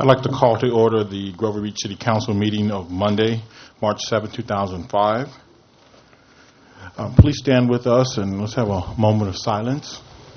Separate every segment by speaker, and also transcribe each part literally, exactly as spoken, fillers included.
Speaker 1: I'd like to call to order the Grover Beach City Council meeting of Monday, March seventh, two thousand five. Um, please stand with us and let's have a moment of silence.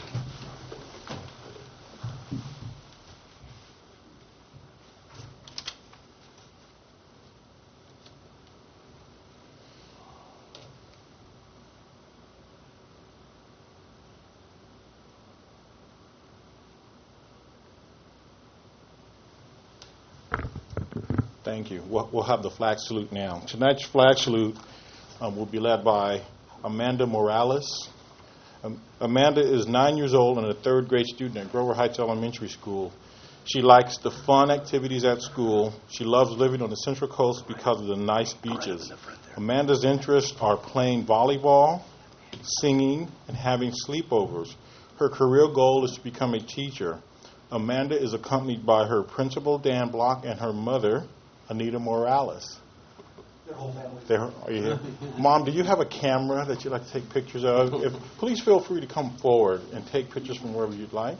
Speaker 1: Thank you. We'll, we'll have the flag salute now. Tonight's flag salute um, will be led by Amanda Morales. Um, Amanda is nine years old and a third grade student at Grover Heights Elementary School. She likes the fun activities at school. She loves living on the Central Coast because of the nice beaches. Amanda's interests are playing volleyball, singing, and having sleepovers. Her career goal is to become a teacher. Amanda is accompanied by her principal, Dan Block, and her mother, Anita Morales.
Speaker 2: Their whole family.
Speaker 1: They're, are you here? Mom, do you have a camera that you'd like to take pictures of? If, please feel free to come forward and take pictures from wherever you'd like.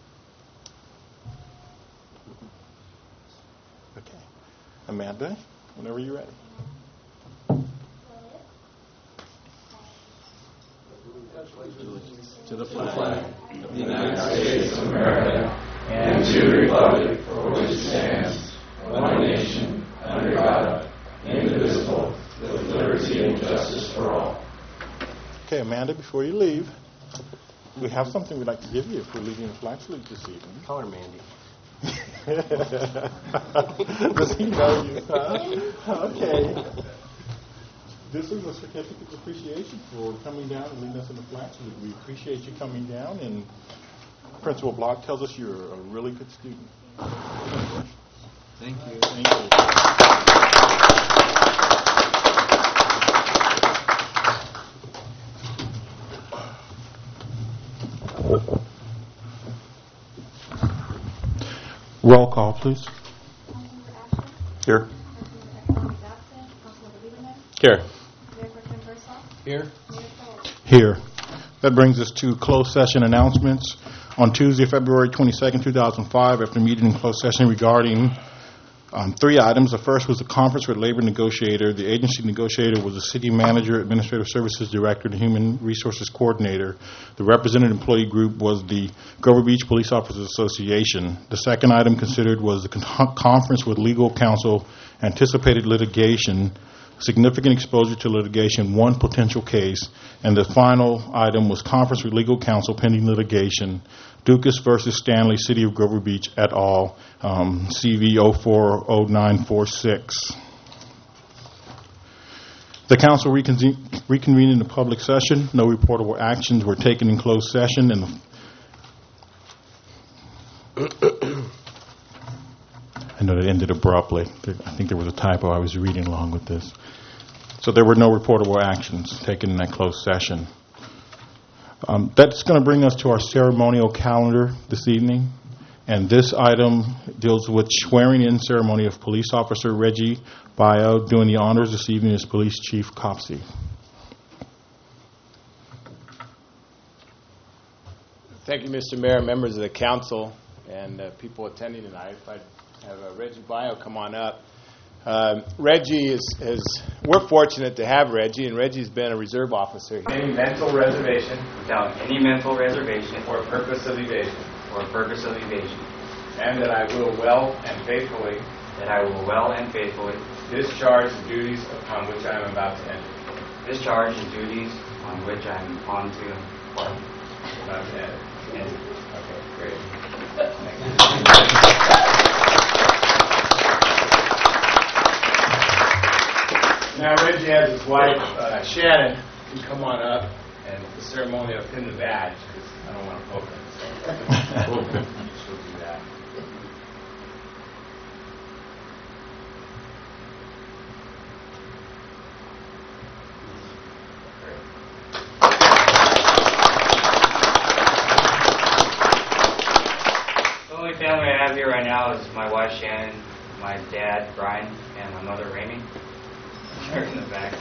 Speaker 1: Okay. Amanda, whenever you're ready.
Speaker 3: To the flag of the United States of America and to the republic for which it stands, one nation, under God, indivisible, with liberty and justice for all.
Speaker 1: Okay, Amanda, before you leave, we have something we'd like to give you for leading the flag salute this evening.
Speaker 2: Call her Mandy.
Speaker 1: Does he know you? Huh? Okay. This is a certificate of appreciation for coming down and leading us in the flag salute. We appreciate you coming down, and Principal Block tells us you're a really good student.
Speaker 3: Thank you.
Speaker 1: Thank you. Roll call, please. Here. Here.
Speaker 2: Here.
Speaker 1: Here. That brings us to closed session announcements. On Tuesday, February twenty-second, two thousand five, after meeting in closed session regarding um, three items. The first was the conference with labor negotiator. The agency negotiator was the city manager, administrative services director, and human resources coordinator. The represented employee group was the Grover Beach Police Officers Association. The second item considered was the con- conference with legal counsel, anticipated litigation, significant exposure to litigation, one potential case, and the final item was conference with legal counsel pending litigation, Dukas versus Stanley, City of Grover Beach et al., um, C V zero four zero nine four six. The council reconvened reconvened in the public session. No reportable actions were taken in closed session, and the I know that ended abruptly. I think there was a typo. I was reading along with this. So there were no reportable actions taken in that closed session. Um, that's going to bring us to our ceremonial calendar this evening. And this item deals with swearing-in ceremony of Police Officer Reggie Bio. Doing the honors this evening is Police Chief Copsey.
Speaker 2: Thank you, Mister Mayor, members of the council, and uh, people attending tonight. If I'd have uh, Reggie Bio come on up. Uh, Reggie is, is, we're fortunate to have Reggie, and Reggie's been a reserve officer.
Speaker 4: Any mental reservation
Speaker 5: without any mental reservation
Speaker 4: or purpose of evasion,
Speaker 5: or purpose of evasion,
Speaker 4: and that I will well and faithfully
Speaker 5: that I will well and faithfully
Speaker 4: discharge the duties upon which I am about to enter.
Speaker 5: discharge the duties on which I am on to embark.
Speaker 4: About to enter.
Speaker 5: Enter.
Speaker 4: Okay, great. Thank you. Now Reggie has his wife, uh, Shannon, can come on up, and the ceremony of pin the badge, because I don't want to poke him. So she'll do that.
Speaker 5: The only family I have here right now is my wife Shannon, my dad Brian, and my mother Ramey. Here in the back.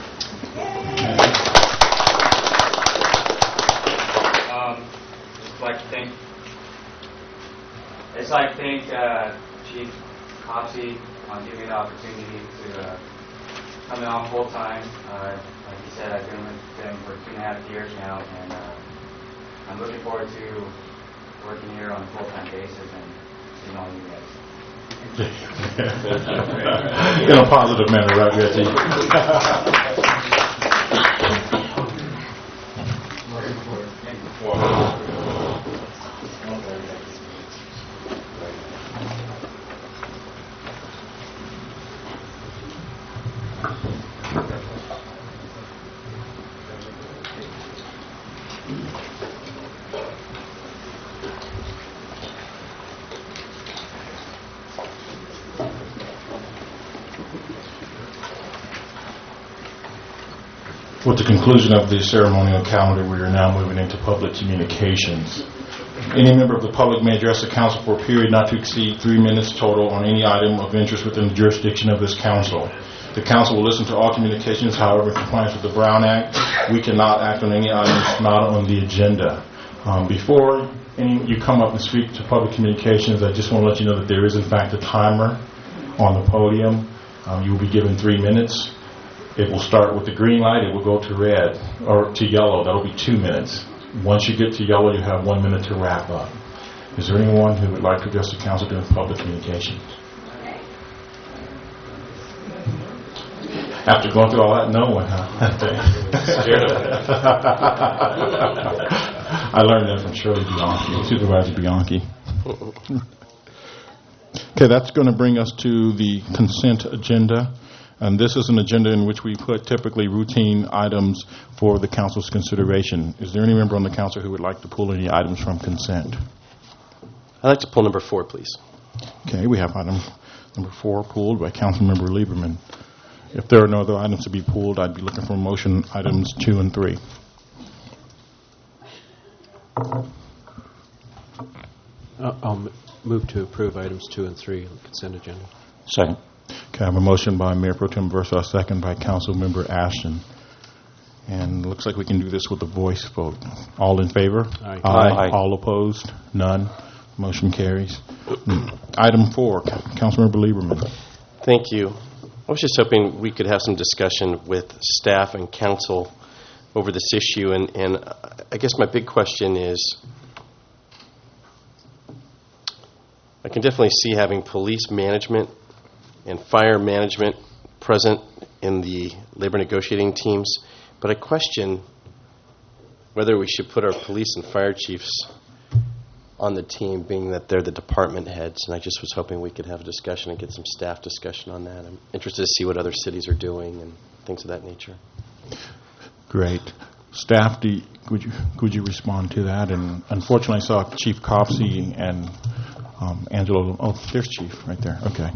Speaker 5: Um, just like to thank, just like to thank uh, Chief Copsey on giving me the opportunity to uh, come in on full time. Uh, like you said, I've been with them for two and a half years now, and uh, I'm looking forward to working here on a full time basis and seeing all you guys.
Speaker 1: In a positive manner, right, Reggie? With the conclusion of the ceremonial calendar, we are now moving into public communications. Any member of the public may address the council for a period not to exceed three minutes total on any item of interest within the jurisdiction of this council. The council will listen to all communications, however, in compliance with the Brown Act, we cannot act on any items not on the agenda. Um, before any, you come up and speak to public communications, I just want to let you know that there is, in fact, a timer on the podium. Um, you will be given three minutes. It will start with the green light. It will go to red or to yellow. That will be two minutes. Once you get to yellow, you have one minute to wrap up. Is there anyone who would like to address the council during public communications? After going through all that, no one, huh? I learned that from Shirley Bianchi, Supervisor Bianchi. Okay, that's going to bring us to the consent agenda. And this is an agenda in which we put typically routine items for the council's consideration. Is there any member on the council who would like to pull any items from consent?
Speaker 6: I'd like to pull number four, please.
Speaker 1: Okay, we have item number four pulled by Councilmember Lieberman. If there are no other items to be pulled, I'd be looking for a motion items two and three.
Speaker 7: Uh, I'll m- move to approve items two and three on the consent agenda.
Speaker 6: Second.
Speaker 1: Okay, I have a motion by Mayor Pro Tem Versa, a second by Councilmember Ashton. And it looks like we can do this with a voice vote. All in favor?
Speaker 7: Aye.
Speaker 1: Aye.
Speaker 6: Aye.
Speaker 1: All opposed? None. Motion carries. Item four, Councilmember Lieberman.
Speaker 6: Thank you. I was just hoping we could have some discussion with staff and council over this issue. And, and I guess my big question is, I can definitely see having police management and fire management present in the labor negotiating teams, but I question whether we should put our police and fire chiefs on the team, being that they're the department heads, and I just was hoping we could have a discussion and get some staff discussion on that. I'm interested to see what other cities are doing and things of that nature.
Speaker 1: Great. Staff, do you, would you could you respond to that? And unfortunately, I saw Chief Copsey and um, Angelo. Oh, there's Chief right there. Okay.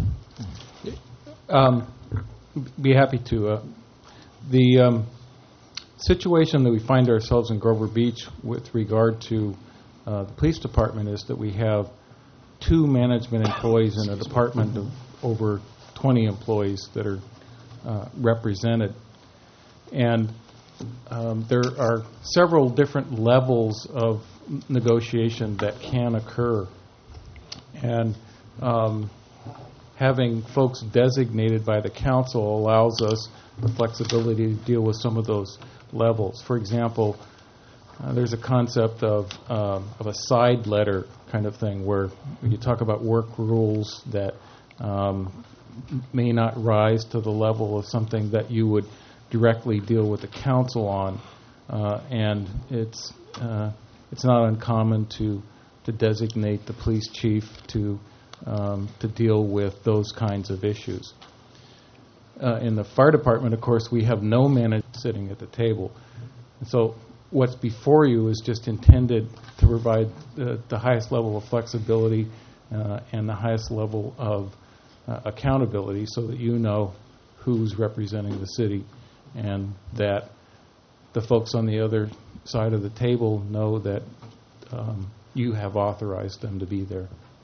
Speaker 8: Um, be happy to. Uh, the um, situation that we find ourselves in Grover Beach with regard to uh, the police department is that we have two management employees in a department of over twenty employees that are uh, represented. And um, there are several different levels of negotiation that can occur. And um, having folks designated by the council allows us the flexibility to deal with some of those levels. For example, uh, there's a concept of uh, of a side letter kind of thing where you talk about work rules that um, may not rise to the level of something that you would directly deal with the council on, uh, and it's uh, it's not uncommon to to designate the police chief to Um, to deal with those kinds of issues. Uh, in the fire department, of course, we have no manager sitting at the table. And so what's before you is just intended to provide the, the highest level of flexibility uh, and the highest level of uh, accountability so that you know who's representing the city and that the folks on the other side of the table know that um, you have authorized them to be there.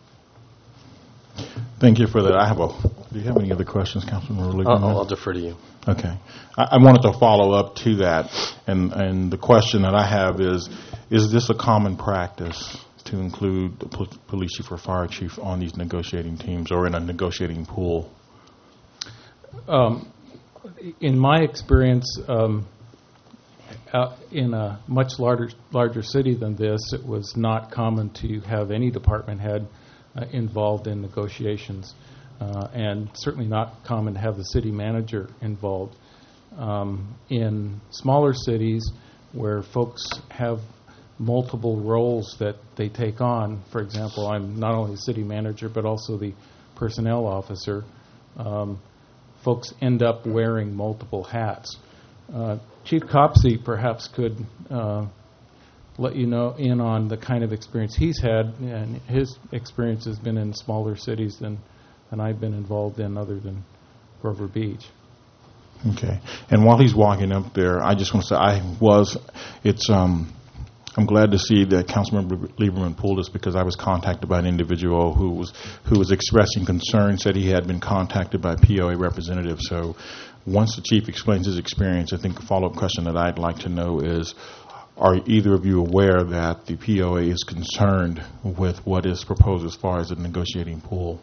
Speaker 1: Thank you for that. I have a. Do you have any other questions, Councilman Lieberman?
Speaker 6: I'll, I'll defer to you.
Speaker 1: Okay. I, I wanted to follow up to that, and and the question that I have is: is this a common practice to include the pol- police chief or fire chief on these negotiating teams or in a negotiating pool?
Speaker 8: Um, in my experience, um, uh, in a much larger larger city than this, it was not common to have any department head uh, involved in negotiations, uh, and certainly not common to have the city manager involved. Um, in smaller cities where folks have multiple roles that they take on, for example, I'm not only the city manager but also the personnel officer, um, folks end up wearing multiple hats. Uh, Chief Copsey perhaps could uh, let you know in on the kind of experience he's had, and his experience has been in smaller cities than, than I've been involved in other than Grover Beach.
Speaker 1: Okay. And while he's walking up there, I just want to say I was, it's, um, I'm glad to see that Councilmember Lieberman pulled us because I was contacted by an individual who was who was expressing concern, said he had been contacted by a P O A representative. So once the chief explains his experience, I think a follow-up question that I'd like to know is, are either of you aware that the P O A is concerned with what is proposed as far as a negotiating pool?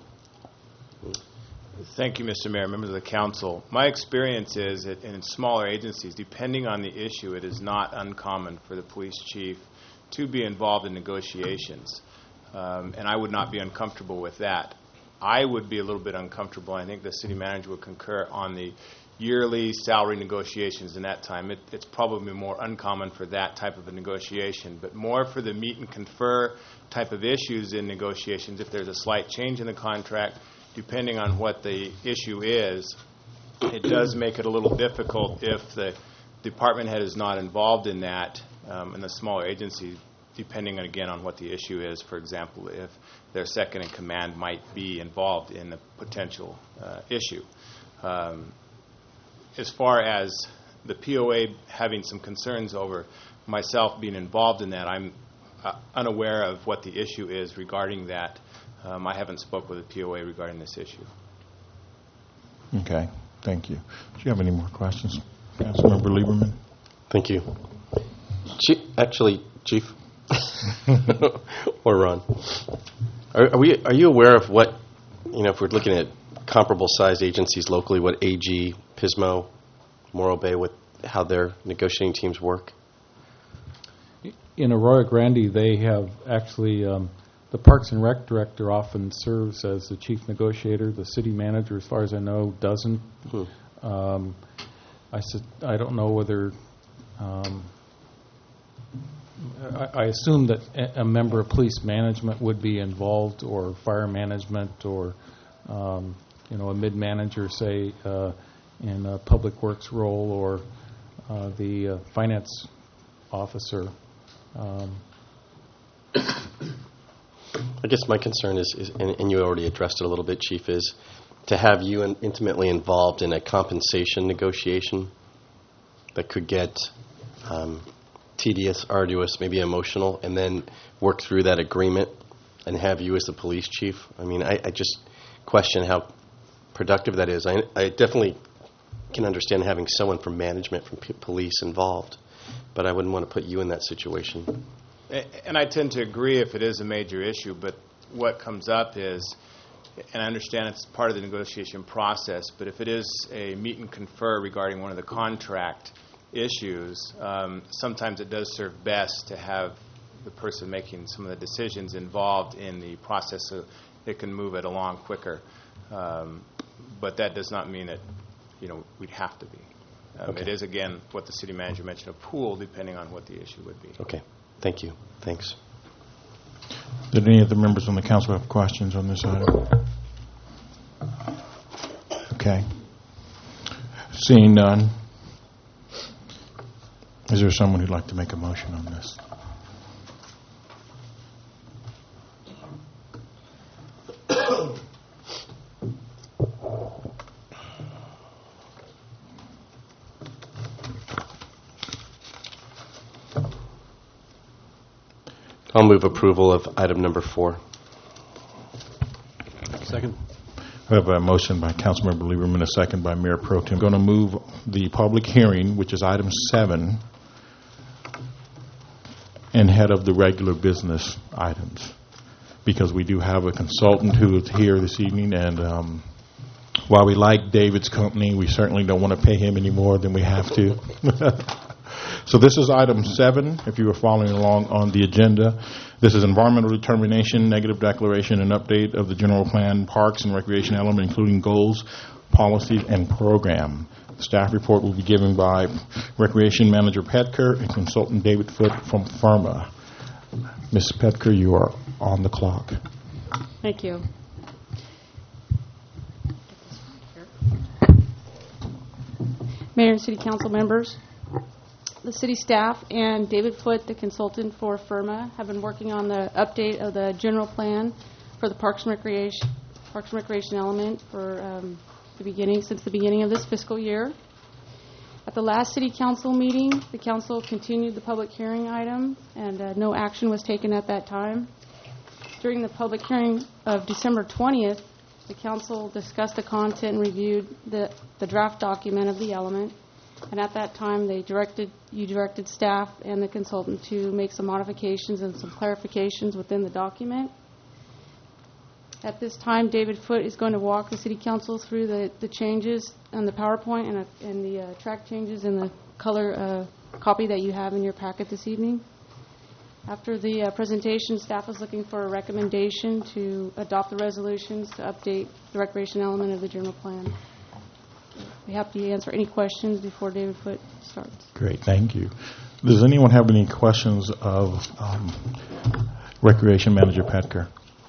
Speaker 2: Thank you, Mister Mayor, members of the council. My experience is that in smaller agencies, depending on the issue, it is not uncommon for the police chief to be involved in negotiations, um, and I would not be uncomfortable with that. I would be a little bit uncomfortable, I think the city manager would concur, on the yearly salary negotiations in that time. It, it's probably more uncommon for that type of a negotiation, but more for the meet and confer type of issues in negotiations. If there's a slight change in the contract, depending on what the issue is, it does make it a little difficult if the department head is not involved in that um, in the smaller agency, depending, on, again, on what the issue is. For example, if their second in command might be involved in the potential uh, issue. Um, as far as the P O A having some concerns over myself being involved in that, I'm uh, unaware of what the issue is regarding that. Um, I haven't spoke with the P O A regarding this issue.
Speaker 1: Okay, thank you. Do you have any more questions, Councilmember Lieberman?
Speaker 6: Thank you. Chief, actually, Chief, or Ron, are, are we? Are you aware of what, you know, if we're looking at comparable sized agencies locally, what A G, Pismo, Morro Bay, what, how their negotiating teams work?
Speaker 8: In Arroyo Grande, they have actually. Um, The Parks and Rec director often serves as the chief negotiator. The city manager, as far as I know, doesn't.
Speaker 6: Hmm.
Speaker 8: Um, I, su- I don't know whether. Um, I, I assume that a, a member of police management would be involved, or fire management, or um, you know, a mid manager, say, uh, in a public works role, or uh, the uh, finance officer. Um,
Speaker 6: I guess my concern is, is and, and you already addressed it a little bit, Chief, is to have you in, intimately involved in a compensation negotiation that could get um, tedious, arduous, maybe emotional, and then work through that agreement and have you as the police chief. I mean, I, I just question how productive that is. I, I definitely can understand having someone from management, from p- police involved, but I wouldn't want to put you in that situation.
Speaker 2: And I tend to agree if it is a major issue, but what comes up is, and I understand it's part of the negotiation process, but if it is a meet and confer regarding one of the contract issues, um, sometimes it does serve best to have the person making some of the decisions involved in the process so it can move it along quicker. Um, but that does not mean that, you know, we'd have to be. Um,
Speaker 6: Okay.
Speaker 2: It is, again, what the city manager mentioned, a pool, depending on what the issue would be.
Speaker 6: Okay. Thank you. Thanks.
Speaker 1: Did any of the members on the council have questions on this item? Okay. Seeing none, is there someone who'd like to make a motion on this?
Speaker 6: I'll move approval of item number four.
Speaker 7: Second.
Speaker 1: We have a motion by Councilmember Lieberman, a second by Mayor Pro Tem. I'm going to move the public hearing, which is item seven, and head of the regular business items, because we do have a consultant who is here this evening, and um, while we like David's company, we certainly don't want to pay him any more than we have to. So this is item seven, if you were following along on the agenda. This is environmental determination, negative declaration, and update of the general plan, parks and recreation element, including goals, policies, and program. The staff report will be given by Recreation Manager Petker and Consultant David Foote from FIRMA. Miz Petker, you are on the clock.
Speaker 9: Thank you. Mayor and City Council members, the city staff and David Foote, the consultant for FIRMA, have been working on the update of the general plan for the Parks and Recreation, Parks and Recreation element for um, the beginning, since the beginning of this fiscal year. At the last City Council meeting, the Council continued the public hearing item, and uh, no action was taken at that time. During the public hearing of December twentieth, the Council discussed the content and reviewed the, the draft document of the element, and at that time, they directed you directed staff and the consultant to make some modifications and some clarifications within the document. At this time, David Foote is going to walk the City Council through the, the changes on the PowerPoint and, uh, and the uh, track changes in the color uh, copy that you have in your packet this evening. After the uh, presentation, staff is looking for a recommendation to adopt the resolutions to update the recreation element of the general plan. We're happy to answer any questions before David Foote starts.
Speaker 1: Great, thank you. Does anyone have any questions of um, Recreation Manager Petker?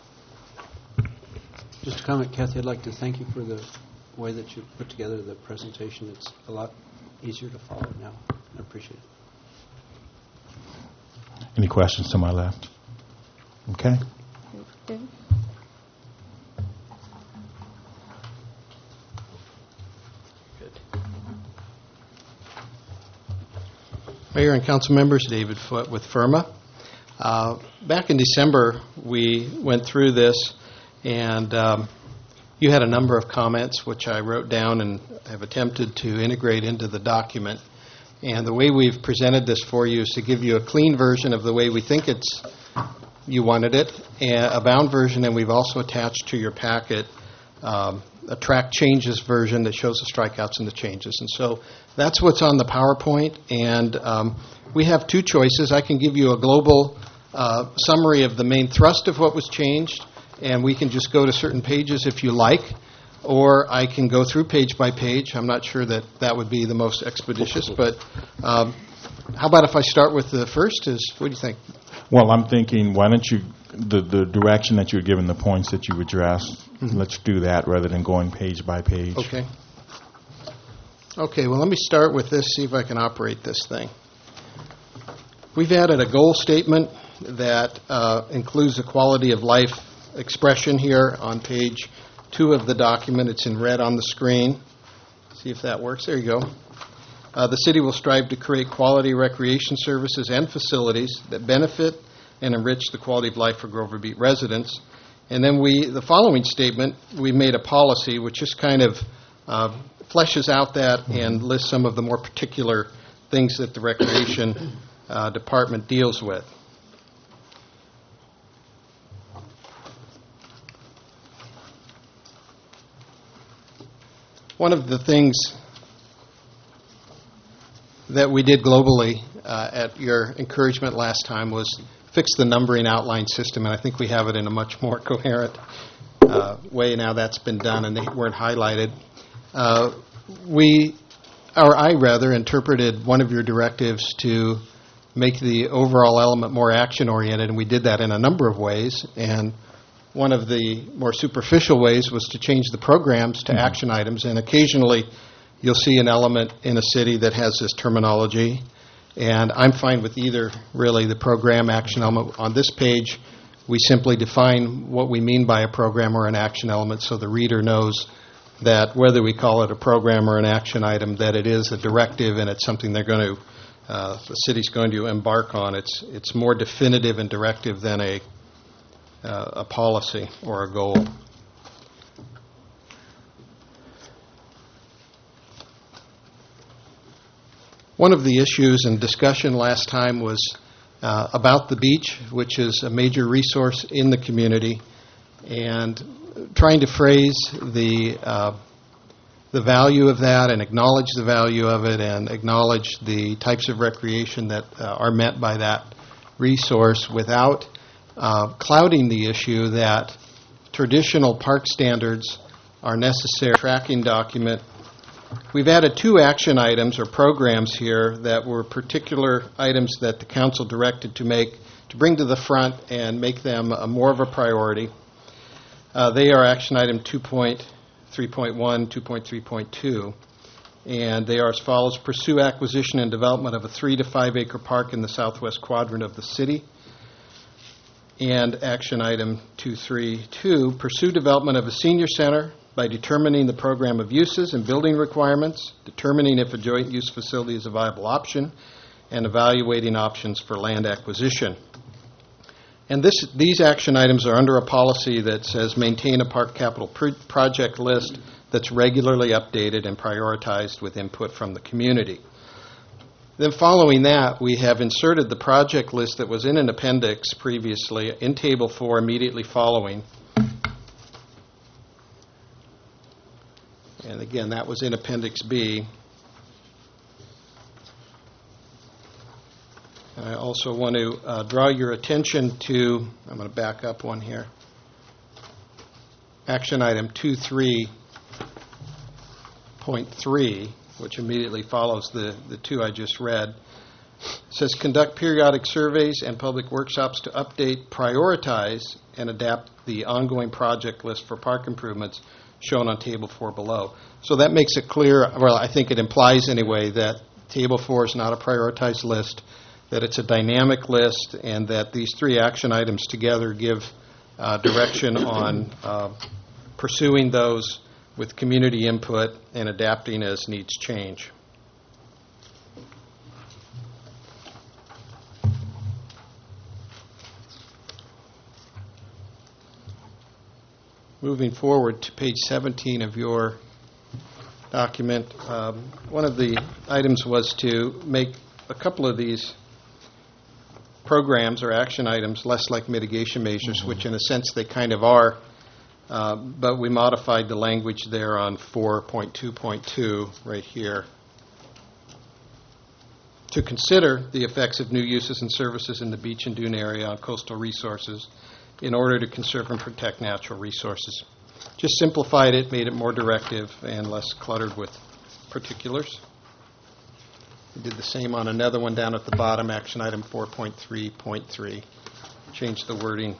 Speaker 7: Just a comment, Kathy, I'd like to thank you for the way that you put together the presentation. It's a lot easier to follow now. I appreciate it.
Speaker 1: Any questions to my left? Okay.
Speaker 9: David?
Speaker 10: Mayor and council members, David Foote with FIRMA. Uh, back in December, we went through this, and um, you had a number of comments, which I wrote down and have attempted to integrate into the document. And the way we've presented this for you is to give you a clean version of the way we think it's you wanted it, and a bound version, and we've also attached to your packet um, a track changes version that shows the strikeouts and the changes. And so that's what's on the PowerPoint, and um, we have two choices. I can give you a global uh, summary of the main thrust of what was changed, and we can just go to certain pages if you like, or I can go through page by page. I'm not sure that that would be the most expeditious, but um, how about if I start with the first? Is what do you think?
Speaker 1: Well, I'm thinking, why don't you, the, the direction that you're given, the points that you addressed, mm-hmm. let's do that rather than going page by page.
Speaker 10: Okay. Okay, well, let me start with this, see if I can operate this thing. We've added a goal statement that uh, includes a quality of life expression here on page two of the document. It's in red on the screen. See if that works. There you go. Uh, the city will strive to create quality recreation services and facilities that benefit and enrich the quality of life for Grover Beach residents. And then we, the following statement, we made a policy which just kind of uh, fleshes out that and lists some of the more particular things that the recreation uh, department deals with. One of the things that we did globally uh, at your encouragement last time was fix the numbering outline system, and I think we have it in a much more coherent uh, way now. That's been done, and they weren't highlighted. Uh, we, or I rather, interpreted one of your directives to make the overall element more action-oriented, and we did that in a number of ways. And one of the more superficial ways was to change the programs to mm-hmm. action items, and occasionally you'll see an element in a city that has this terminology, and I'm fine with either, really, the program action element. On this page, we simply define what we mean by a program or an action element so the reader knows that whether we call it a program or an action item, that it is a directive and it's something they're going to, uh, the city's going to embark on. It's it's more definitive and directive than a uh, a policy or a goal. One of the issues in discussion last time was uh, about the beach, which is a major resource in the community, and trying to phrase the uh, the value of that and acknowledge the value of it and acknowledge the types of recreation that uh, are meant by that resource without uh, clouding the issue that traditional park standards are necessary. Tracking document. We've added two action items or programs here that were particular items that the council directed to make, to bring to the front and make them a more of a priority. Uh, they are action item two point three point one, two point three point two, and they are as follows: pursue acquisition and development of a three to five acre park in the southwest quadrant of the city. And action item two point three point two, pursue development of a senior center by determining the program of uses and building requirements, determining if a joint use facility is a viable option, and evaluating options for land acquisition. And this, these action items are under a policy that says maintain a park capital pr- project list that's regularly updated and prioritized with input from the community. Then following that, we have inserted the project list that was in an appendix previously in Table four immediately following. And again, that was in Appendix B. I also want to uh, draw your attention to, I'm going to back up one here, action item two point three point three, which immediately follows the, the two I just read. It says, conduct periodic surveys and public workshops to update, prioritize, and adapt the ongoing project list for park improvements shown on Table four below. So that makes it clear, well, I think it implies anyway, that Table four is not a prioritized list, that it's a dynamic list, and that these three action items together give uh, direction on uh, pursuing those with community input and adapting as needs change. Moving forward to page seventeen of your document, um, one of the items was to make a couple of these programs or action items less like mitigation measures, mm-hmm. which in a sense they kind of are, uh, but we modified the language there on four point two point two right here to consider the effects of new uses and services in the beach and dune area on coastal resources in order to conserve and protect natural resources. Just simplified it, made it more directive and less cluttered with particulars. We did the same on another one down at the bottom, action item four point three point three. Changed the wording.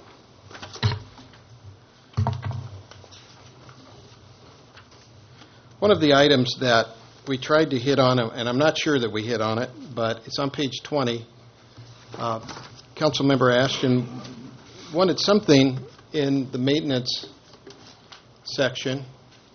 Speaker 10: One of the items that we tried to hit on, and I'm not sure that we hit on it, but it's on page twenty. Uh, Councilmember Ashton wanted something in the maintenance section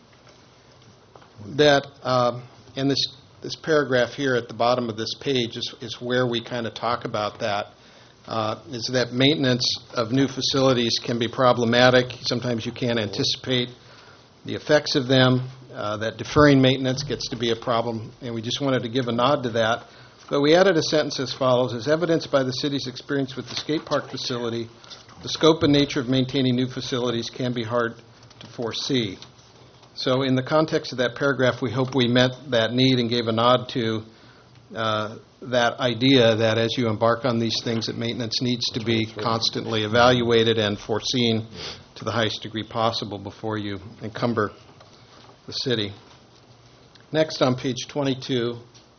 Speaker 10: that, um, and this this paragraph here at the bottom of this page is, is where we kind of talk about that, uh, is that maintenance of new facilities can be problematic. Sometimes you can't anticipate the effects of them, uh, that deferring maintenance gets to be a problem, and we just wanted to give a nod to that. But we added a sentence as follows: as evidenced by the city's experience with the skate park facility, the scope and nature of maintaining new facilities can be hard to foresee. So in the context of that paragraph, we hope we met that need and gave a nod to uh, that idea that as you embark on these things, that maintenance needs to be constantly evaluated and foreseen to the highest degree possible before you encumber the city. Next, on page twenty-two,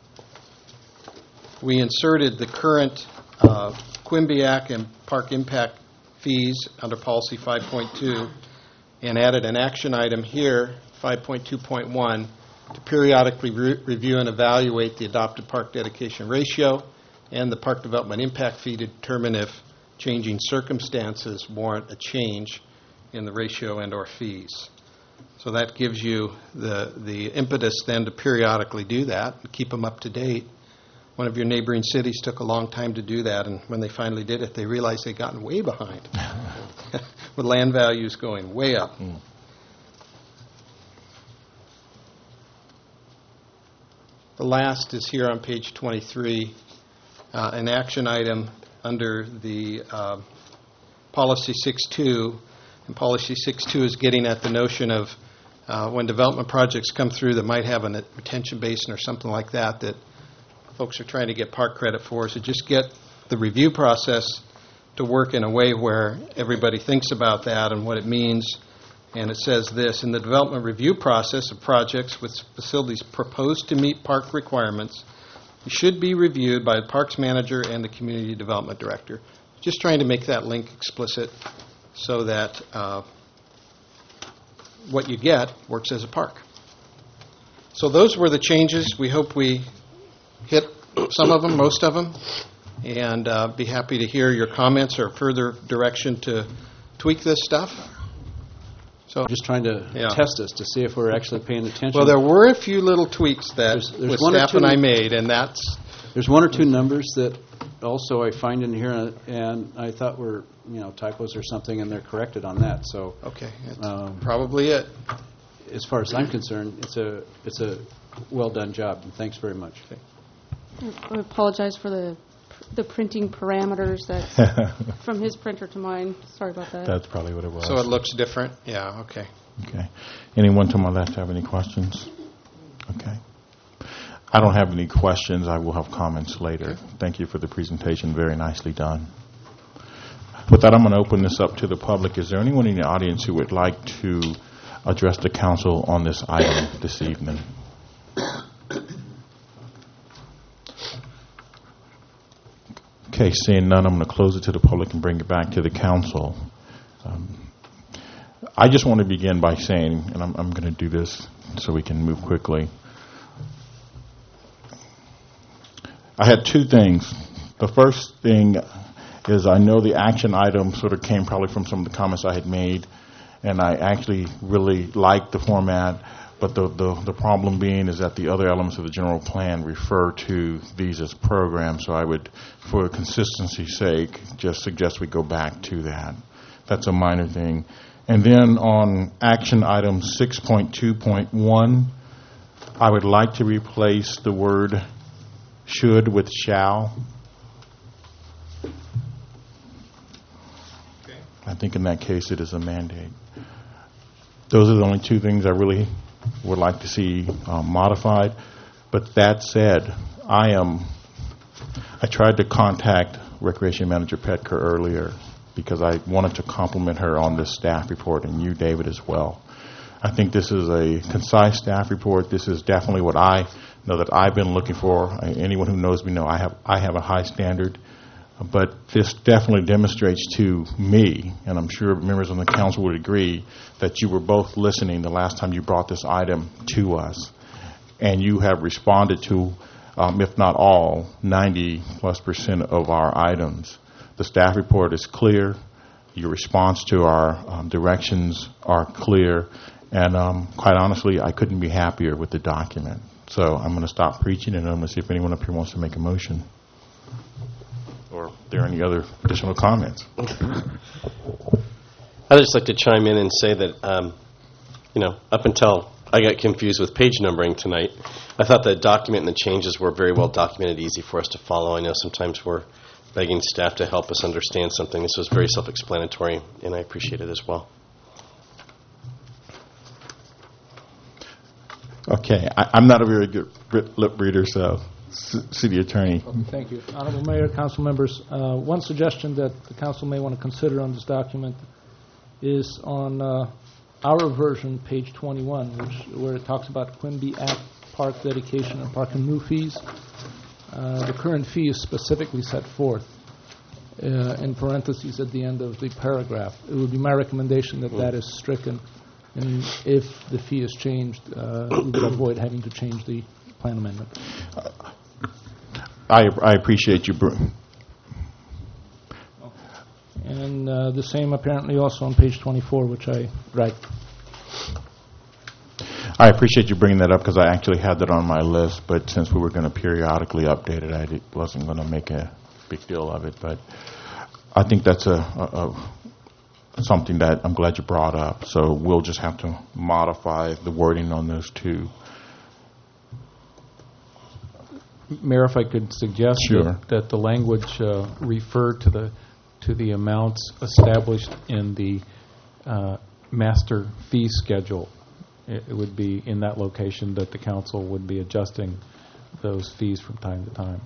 Speaker 10: we inserted the current uh, Quimbiac and park impact fees under policy five point two and added an action item here, five point two point one, to periodically re- review and evaluate the adopted park dedication ratio and the park development impact fee to determine if changing circumstances warrant a change in the ratio and or fees. So that gives you the, the impetus then to periodically do that and keep them up to date. One of your neighboring cities took a long time to do that, and when they finally did it, they realized they'd gotten way behind with land values going way up. Mm. The last is here on page twenty-three, uh, an action item under the uh, Policy six two, and Policy six two is getting at the notion of uh, when development projects come through that might have a retention basin or something like that that folks are trying to get park credit for, so just get the review process to work in a way where everybody thinks about that and what it means. And it says this: in the development review process of projects with facilities proposed to meet park requirements, it should be reviewed by the parks manager and the community development director. Just trying to make that link explicit so that uh, what you get works as a park. So those were the changes. We hope we hit some of them, most of them, and uh, be happy to hear your comments or further direction to tweak this stuff. So
Speaker 7: Just trying to
Speaker 10: Yeah.
Speaker 7: test us to see if we're actually paying attention.
Speaker 10: Well, there were a few little tweaks that
Speaker 7: There's- there's
Speaker 10: with
Speaker 7: one or
Speaker 10: staff and
Speaker 7: two-
Speaker 10: I made, and that's
Speaker 7: There's one or two numbers that also I find in here, and I thought were, you know, typos or something, and they're corrected on that. So
Speaker 10: okay. That's
Speaker 7: Um,
Speaker 10: probably it.
Speaker 7: as far as I'm concerned, it's a it's a well-done job, and thanks very much.
Speaker 9: I apologize for the the printing parameters that from his printer to mine. Sorry about that.
Speaker 1: That's probably what it was.
Speaker 10: So it looks different. Yeah. Okay.
Speaker 1: Okay. Anyone to my left have any questions? Okay. I don't have any questions. I will have comments later. Thank you for the presentation. Very nicely done. With that, I'm going to open this up to the public. Is there anyone in the audience who would like to address the council on this item this evening? Okay, seeing none, I'm going to close it to the public and bring it back to the council. Um, I just want to begin by saying, and I'm, I'm going to do this so we can move quickly. I had two things. The first thing is I know the action item sort of came probably from some of the comments I had made, and I actually really liked the format, but the, the, the problem being is that the other elements of the general plan refer to these as programs, so I would, for consistency's sake, just suggest we go back to that. That's a minor thing. And then on action item six point two point one, I would like to replace the word should with shall.
Speaker 10: Okay.
Speaker 1: I think in that case it is a mandate. Those are the only two things I really would like to see um, modified. But that said, I am. I tried to contact Recreation Manager Petker earlier because I wanted to compliment her on this staff report, and you, David, as well. I think this is a concise staff report. This is definitely what I know that I've been looking for. I, anyone who knows me know I have I have a high standard. But this definitely demonstrates to me, and I'm sure members on the council would agree, that you were both listening the last time you brought this item to us. And you have responded to, um, if not all, ninety plus percent of our items. The staff report is clear. Your response to our um, directions are clear. And um, quite honestly, I couldn't be happier with the document. So I'm going to stop preaching, and I'm going to see if anyone up here wants to make a motion. Or are there any other additional comments?
Speaker 6: I'd just like to chime in and say that, um, you know, up until I got confused with page numbering tonight, I thought the document and the changes were very well documented, easy for us to follow. I know sometimes we're begging staff to help us understand something. This was very self-explanatory, and I appreciate it as well.
Speaker 1: Okay, I, I'm not a very good lip reader, so C- City Attorney.
Speaker 11: Thank you. Honorable Mayor, council members, uh, one suggestion that the council may want to consider on this document is on uh, our version, page twenty-one, which where it talks about Quimby Act park dedication and park and move fees. Uh, the current fee is specifically set forth uh, in parentheses at the end of the paragraph. It would be my recommendation that that is stricken, and if the fee is changed, uh, we would avoid having to change the plan amendment.
Speaker 1: I, I appreciate you. Br-
Speaker 11: And uh, the same apparently also on page twenty-four, which I write.
Speaker 1: I appreciate you bringing that up because I actually had that on my list, but since we were going to periodically update it, I did, wasn't going to make a big deal of it. But I think that's a, a, a something that I'm glad you brought up. So we'll just have to modify the wording on those two.
Speaker 8: Mayor, if I could suggest
Speaker 1: Sure.
Speaker 8: that, that the language uh, refer to the to the amounts established in the uh, master fee schedule. It, it would be in that location that the council would be adjusting those fees from time to time.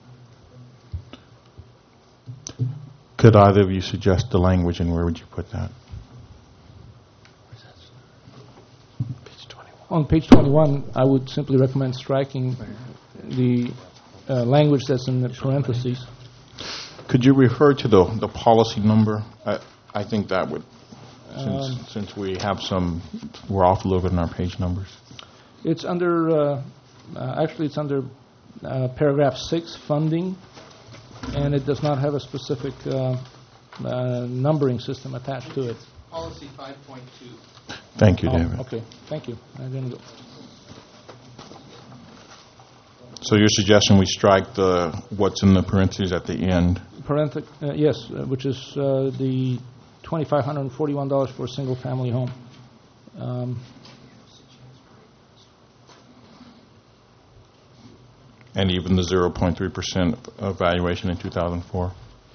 Speaker 1: Could either of you suggest the language, and where would you put that?
Speaker 11: On page twenty-one, I would simply recommend striking the uh, language that's in the parentheses.
Speaker 1: Could you refer to the the policy number? I, I think that would, since,
Speaker 11: Um,
Speaker 1: since we have some, we're off a little bit in our page numbers.
Speaker 11: It's under, uh, uh, actually, it's under uh, paragraph six, funding, and it does not have a specific uh, uh, numbering system attached to it.
Speaker 10: Policy five point two.
Speaker 1: Thank you,
Speaker 11: Oh,
Speaker 1: David.
Speaker 11: okay, thank you. I didn't go.
Speaker 1: So you're suggesting we strike the, what's in the parentheses at the end?
Speaker 11: Parenth- uh, yes, uh, which is uh, the two thousand five hundred forty-one dollars for a single-family home. Um,
Speaker 1: And even the zero point three percent evaluation in two thousand four?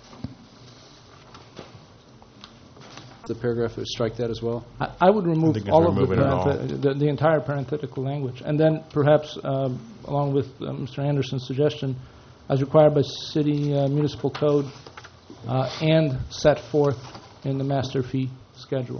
Speaker 7: The paragraph, would strike that as well?
Speaker 11: I I would remove
Speaker 1: think it's
Speaker 11: all of the,
Speaker 1: removing it all.
Speaker 11: parenthe- the the entire parenthetical language, and then perhaps, um, along with uh, Mister Anderson's suggestion, as required by city uh, municipal code uh, and set forth in the master fee schedule.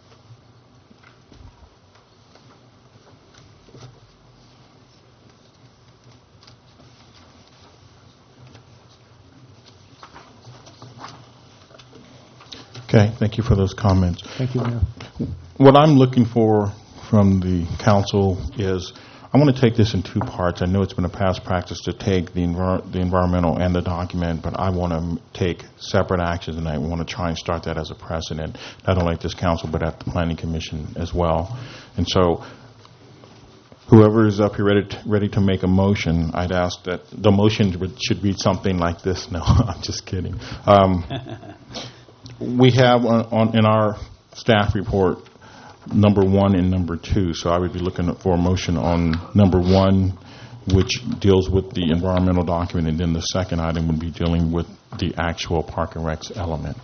Speaker 1: Okay, thank you for those comments.
Speaker 11: Thank you, Mayor.
Speaker 1: What I'm looking for from the council is, I want to take this in two parts. I know it's been a past practice to take the envir- the environmental and the document, but I want to take separate actions, and I want to try and start that as a precedent, not only at this council, but at the planning commission as well. And so, whoever is up here ready to, ready to make a motion, I'd ask that the motion would- should read something like this. No, I'm just kidding. Um, we have on, on in our staff report number one and number two, so I would be looking for a motion on number one, which deals with the environmental document, and then the second item would be dealing with the actual Park and Recs element.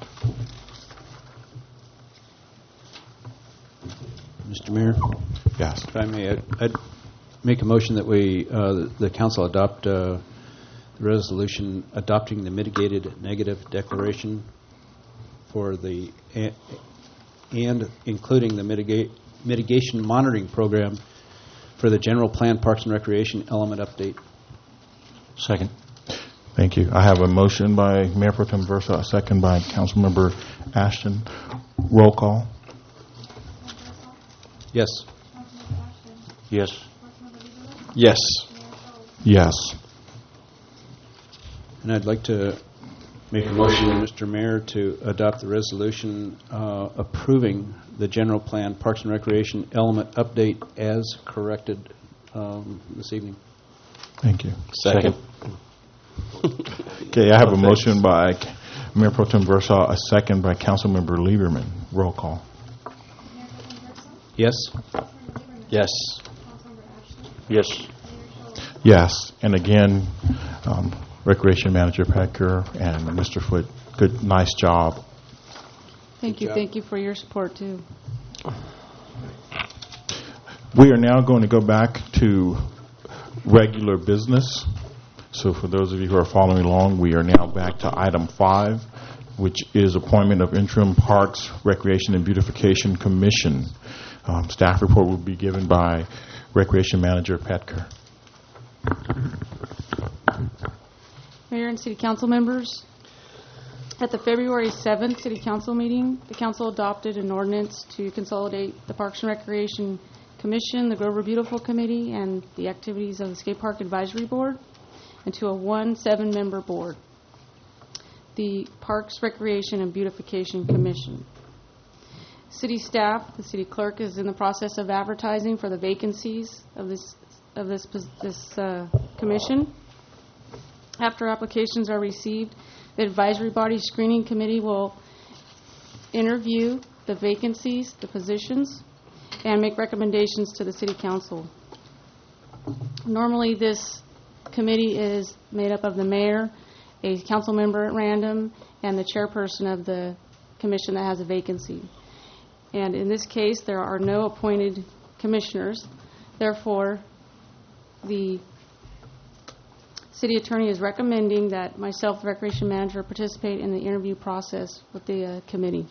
Speaker 7: Mister Mayor,
Speaker 1: Yes.
Speaker 7: if I may, I'd- I'd make a motion that we, uh, the council adopt uh, the resolution adopting the mitigated negative declaration for the, a- and including the mitigate mitigation monitoring program for the general plan Parks and Recreation element update.
Speaker 1: Second. Thank you. I have a motion by Mayor Pro Tem Versa, a second by Councilmember Ashton. Roll call.
Speaker 7: Yes.
Speaker 6: Yes. Yes.
Speaker 1: Yes.
Speaker 7: And I'd like to make a motion, Mister Mayor, to adopt the resolution uh, approving the general plan Parks and Recreation element update as corrected um, this evening.
Speaker 1: Thank you.
Speaker 6: Second.
Speaker 1: Okay, I have a motion by Mayor Pro Tem Versa, a second by Councilmember Lieberman. Roll call.
Speaker 7: Yes?
Speaker 6: Yes. Yes.
Speaker 1: Yes. And again, um, Recreation Manager Pecker and Mister Foote, good, nice job.
Speaker 9: Thank you, thank you for your support, too.
Speaker 1: We are now going to go back to regular business. So for those of you who are following along, we are now back to item five, which is appointment of interim Parks, Recreation, and Beautification Commission. Um, staff report will be given by Recreation Manager Petker.
Speaker 9: Mayor and City Council members, at the February seventh City Council meeting, the Council adopted an ordinance to consolidate the Parks and Recreation Commission, the Grover Beautiful Committee, and the activities of the Skate Park Advisory Board into a one seven-member board, the Parks, Recreation, and Beautification Commission. City staff, the city clerk is in the process of advertising for the vacancies of this of this this uh, commission. After applications are received, the advisory body screening committee will interview the vacancies, the positions, and make recommendations to the city council. Normally, this committee is made up of the mayor, a council member at random, and the chairperson of the commission that has a vacancy. And in this case, there are no appointed commissioners. Therefore, the city attorney is recommending that myself, the recreation manager, participate in the interview process with the uh, committee.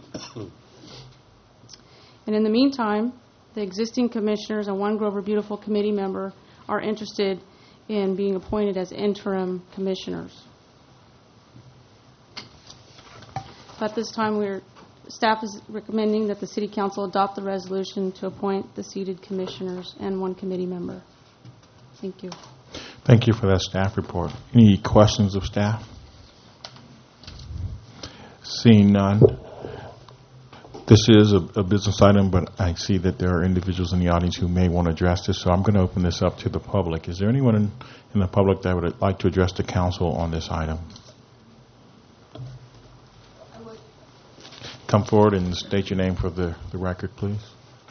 Speaker 9: And in the meantime, the existing commissioners and one Grover Beautiful committee member are interested in being appointed as interim commissioners. At this time, we're, staff is recommending that the City Council adopt the resolution to appoint the seated commissioners and one committee member. Thank you.
Speaker 1: Thank you for that staff report. Any questions of staff? Seeing none. This is a, a business item, but I see that there are individuals in the audience who may want to address this, so I'm going to open this up to the public. Is there anyone in, in the public that would like to address the council on this item? Come forward and state your name for the, the record, please.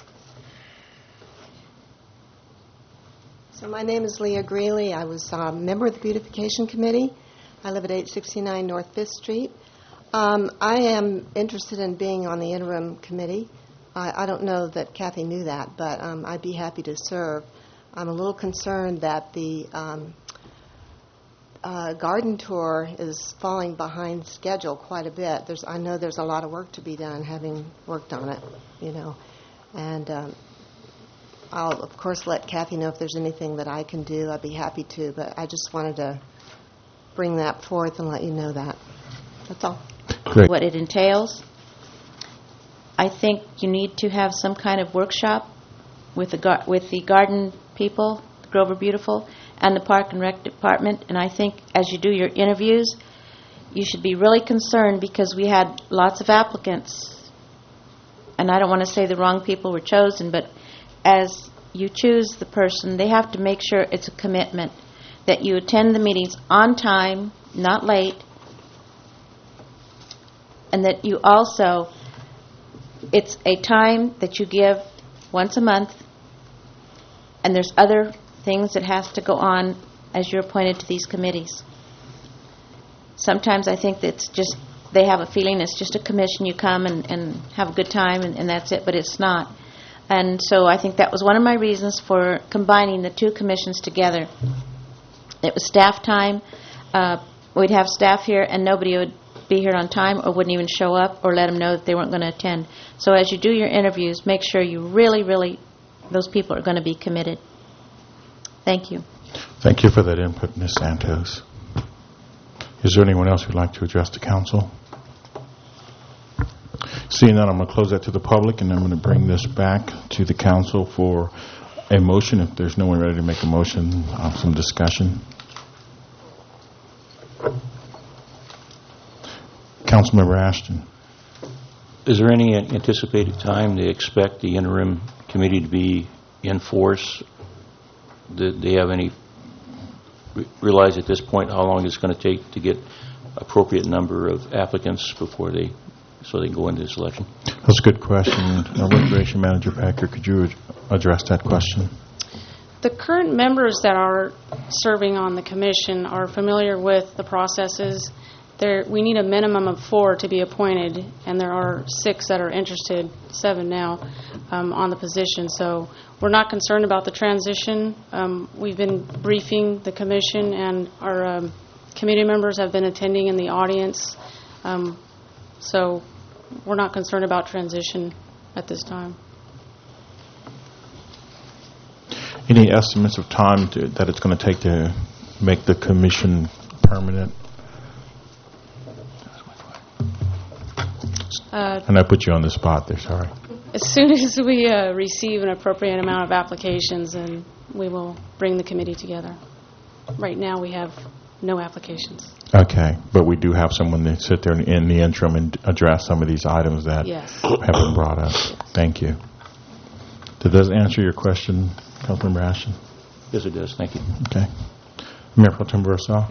Speaker 12: So my name is Leah Greeley. I was a member of the Beautification Committee. I live at eight sixty-nine North Fifth Street. Um, I am interested in being on the interim committee. I, I don't know that Kathy knew that, but um, I'd be happy to serve. I'm a little concerned that the um, uh, garden tour is falling behind schedule quite a bit. There's, I know there's a lot of work to be done, having worked on it, you know. And um, I'll, of course, let Kathy know if there's anything that I can do. I'd be happy to, but I just wanted to bring that forth and let you know that. That's all.
Speaker 1: Great.
Speaker 13: What it entails. I think you need to have some kind of workshop with the gar- with the garden people, Grover Beautiful, and the Park and Rec Department. And I think as you do your interviews, you should be really concerned because we had lots of applicants. And I don't want to say the wrong people were chosen, but as you choose the person, they have to make sure it's a commitment, that you attend the meetings on time, not late, and that you also, it's a time that you give once a month, and there's other things that has to go on as you're appointed to these committees. Sometimes I think that it's just, they have a feeling it's just a commission, you come and, and have a good time and, and that's it, but it's not. And so I think that was one of my reasons for combining the two commissions together. It was staff time. Uh, we'd have staff here and nobody would be here on time or wouldn't even show up or let them know that they weren't going to attend. So as you do your interviews, make sure you really, really, those people are going to be committed. Thank you.
Speaker 1: Thank you for that input, Miz Santos. Is there anyone else who'd like to address the council? Seeing that, I'm going to close that to the public, and I'm going to bring this back to the council for a motion. If there's no one ready to make a motion, uh, some discussion. Councilmember Ashton.
Speaker 14: Is there any anticipated time they expect the interim committee to be in force? Do they have any realize at this point how long it's going to take to get appropriate number of applicants before they so they go into this election?
Speaker 1: That's a good question. Our Recreation Manager Packer, could you address that question?
Speaker 9: The current members that are serving on the commission are familiar with the processes. There, we need a minimum of four to be appointed, and there are six that are interested, seven now, um, on the position. So we're not concerned about the transition. Um, we've been briefing the commission, and our um, committee members have been attending in the audience. Um, so we're not concerned about transition at this time.
Speaker 1: Any estimates of time to, that it's going to take to make the commission permanent?
Speaker 9: Uh,
Speaker 1: and I put you on the spot there, sorry.
Speaker 9: As soon as we uh, receive an appropriate amount of applications, then we will bring the committee together. Right now we have no applications.
Speaker 1: Okay, but we do have someone to sit there in the interim and address some of these items that
Speaker 9: yes.
Speaker 1: have been brought up. Thank you. Did that answer your question, Councilmember Ashton?
Speaker 14: Yes, it does. Thank you.
Speaker 1: Okay. Mayor Pro Tem Burrell.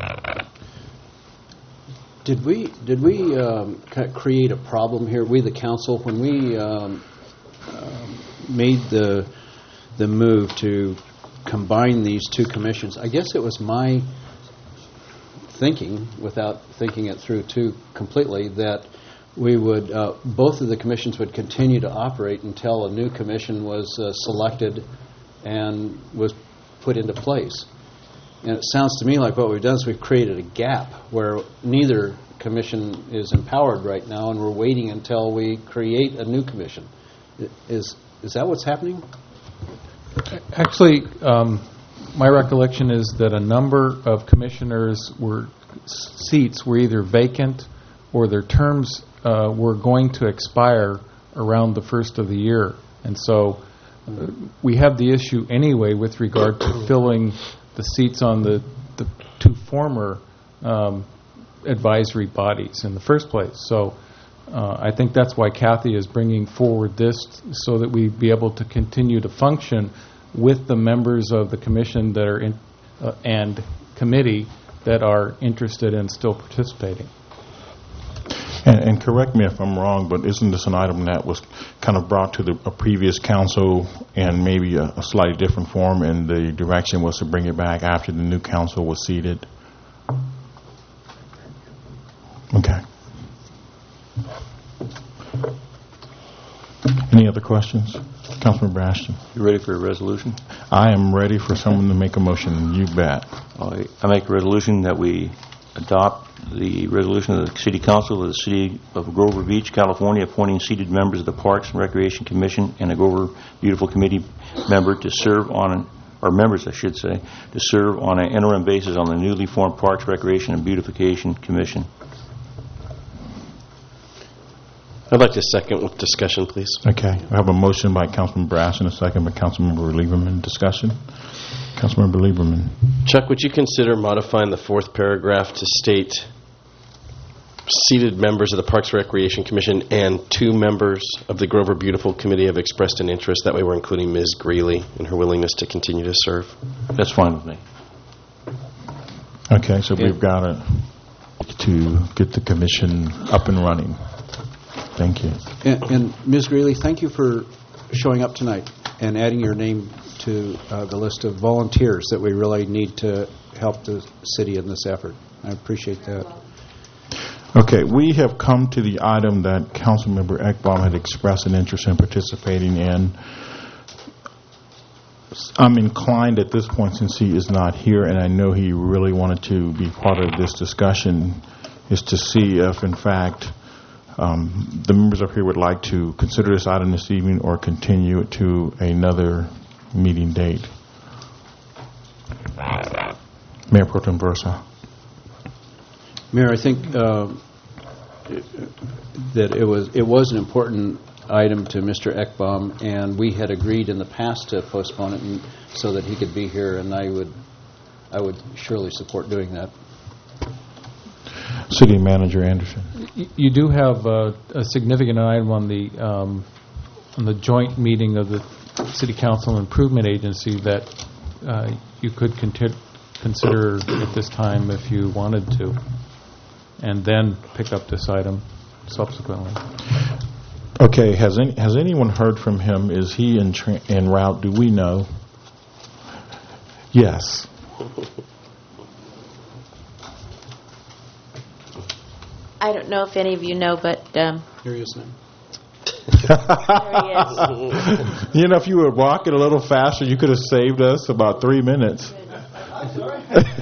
Speaker 7: Did we did we um, create a problem here? We, the council, when we um, um, made the the move to combine these two commissions. I guess it was my thinking, without thinking it through too completely, that we would, uh, both of the commissions would continue to operate until a new commission was uh, selected and was put into place. And it sounds to me like what we've done is we've created a gap where neither commission is empowered right now, and we're waiting until we create a new commission. Is is that what's happening?
Speaker 8: Actually, um, my recollection is that a number of commissioners were seats were either vacant or their terms uh, were going to expire around the first of the year. And so uh, we have the issue anyway with regard to filling the seats on the, the two former um, advisory bodies in the first place. So uh, I think that's why Kathy is bringing forward this, so that we be able to continue to function with the members of the commission that are in, uh, and committee that are interested in still participating.
Speaker 1: And, and correct me if I'm wrong, but isn't this an item that was kind of brought to the a previous council and maybe a, a slightly different form, and the direction was to bring it back after the new council was seated? Okay. Any other questions? Councilman Ashton.
Speaker 14: You ready for a resolution?
Speaker 1: I am ready for someone to make a motion. You bet.
Speaker 14: I, I make a resolution that we adopt the resolution of the City Council of the City of Grover Beach, California, appointing seated members of the Parks and Recreation Commission and a Grover Beautiful Committee member to serve on, an, or members, I should say, to serve on an interim basis on the newly formed Parks, Recreation, and Beautification Commission.
Speaker 6: I'd like to second with discussion, please.
Speaker 1: Okay. I have a motion by Councilman Brass and a second by Councilmember Lieberman. Discussion. Councilmember Lieberman.
Speaker 6: Chuck, would you consider modifying the fourth paragraph to state seated members of the Parks and Recreation Commission and two members of the Grover Beautiful Committee have expressed an interest? That way we're including Miz Greeley and her willingness to continue to serve.
Speaker 14: That's fine with me.
Speaker 1: Okay, so yeah. We've got to, to get the commission up and running. Thank you.
Speaker 7: And, and Miz Greeley, thank you for showing up tonight and adding your name to uh, the list of volunteers that we really need to help the city in this effort. I appreciate that.
Speaker 1: Okay, we have come to the item that Councilmember Ekbom had expressed an interest in participating in. I'm inclined at this point, since he is not here, and I know he really wanted to be part of this discussion, is to see if, in fact, um, the members up here would like to consider this item this evening or continue it to another meeting date. Mayor Pro Tem Versa.
Speaker 7: Mayor, I think uh, that it was it was an important item to Mister Ekbom, and we had agreed in the past to postpone it and, so that he could be here, and I would I would surely support doing that.
Speaker 1: City Manager Anderson.
Speaker 8: You do have uh, a significant item on the um, on the joint meeting of the City Council Improvement Agency that uh, you could conti- consider at this time if you wanted to, and then pick up this item subsequently.
Speaker 1: Okay. Has any has anyone heard from him? Is he in tra- en route? Do we know? Yes.
Speaker 13: I don't know if any of you know, but um,
Speaker 7: here he is now.
Speaker 13: There he is.
Speaker 1: You know, if you were walking a little faster, you could have saved us about three minutes.
Speaker 7: I'm sorry.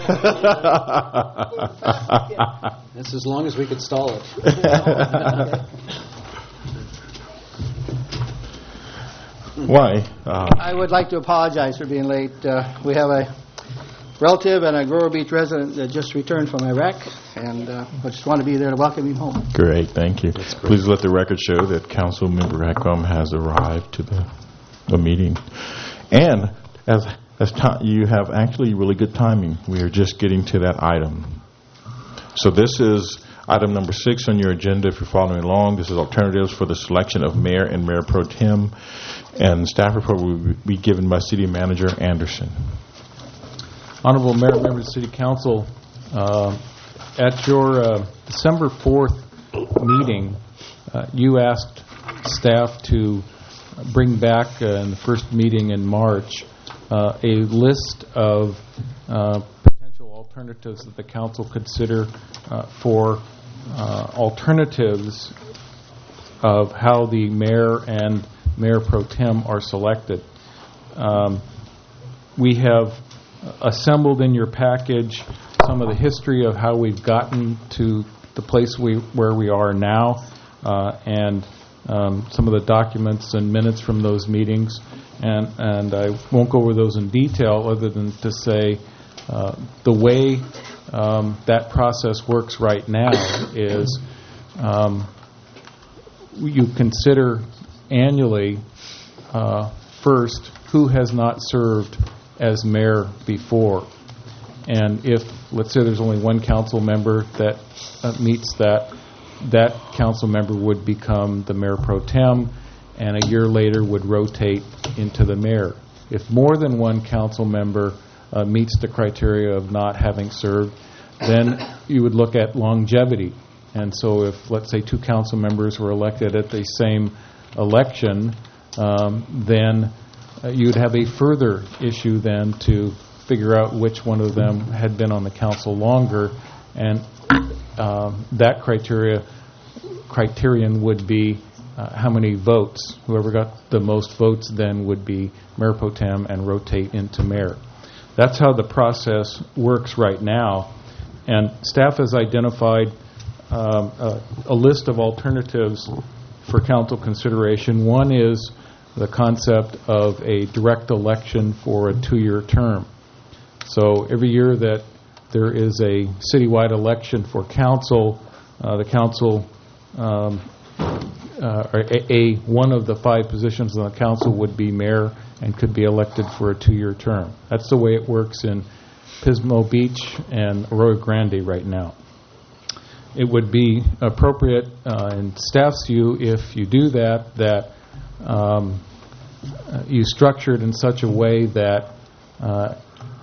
Speaker 7: That's as long as we could stall it.
Speaker 1: Why? Uh,
Speaker 15: I would like to apologize for being late. Uh, we have a relative and a Grover Beach resident that just returned from Iraq, and uh, I just want to be there to welcome him home.
Speaker 1: Great, thank you. Please let the record show that Council Member Ekbom has arrived to the, the meeting. And as as ta- you have actually really good timing. We are just getting to that item. So this is item number six on your agenda if you're following along. This is alternatives for the selection of mayor and mayor pro tem. And staff report will be given by City Manager Anderson.
Speaker 8: Honorable Mayor, members of the City Council, uh, at your uh, December fourth meeting, uh, you asked staff to bring back uh, in the first meeting in March uh, a list of uh, potential alternatives that the council consider uh, for uh, alternatives of how the mayor and mayor pro tem are selected. Um, we have assembled in your package some of the history of how we've gotten to the place we where we are now, uh, and um, some of the documents and minutes from those meetings. And, and I won't go over those in detail other than to say uh, the way um, that process works right now is um, you consider annually uh, first who has not served as mayor before. And if, let's say there's only one council member that uh, meets that, that council member would become the mayor pro tem, and a year later would rotate into the mayor. If more than one council member uh, meets the criteria of not having served, then you would look at longevity. And so if, let's say, two council members were elected at the same election, um, then uh, you'd have a further issue then to figure out which one of them had been on the council longer, and uh, that criteria criterion would be uh, how many votes. Whoever got the most votes then would be mayor pro tem and rotate into mayor. That's how the process works right now, and staff has identified um, a, a list of alternatives for council consideration. One is the concept of a direct election for a two-year term. So every year that there is a citywide election for council, uh, the council, um, uh, or a, a one of the five positions on the council would be mayor and could be elected for a two-year term. That's the way it works in Pismo Beach and Arroyo Grande right now. It would be appropriate uh, in staff's view, if you do that, that um, uh, you structure it in such a way that uh,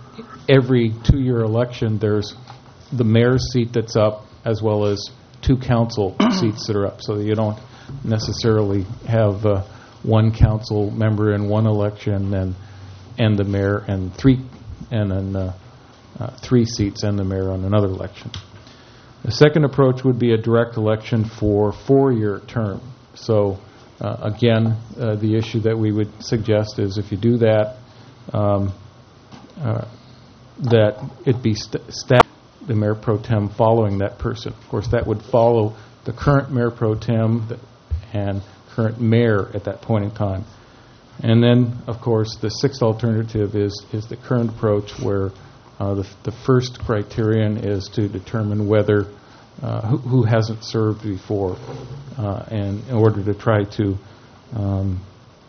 Speaker 8: every two-year election, there's the mayor's seat that's up as well as two council seats that are up, so that you don't necessarily have uh, one council member in one election and and the mayor and three and then uh, uh, three seats and the mayor on another election. The second approach would be a direct election for four-year term. So uh, again, uh, the issue that we would suggest is if you do that, um, uh, that it be st- staff, the mayor pro tem following that person. Of course, that would follow the current mayor pro tem and current mayor at that point in time. And then, of course, the sixth alternative is, is the current approach where uh, the, the first criterion is to determine whether uh, who, who hasn't served before, uh, and in order to try to um,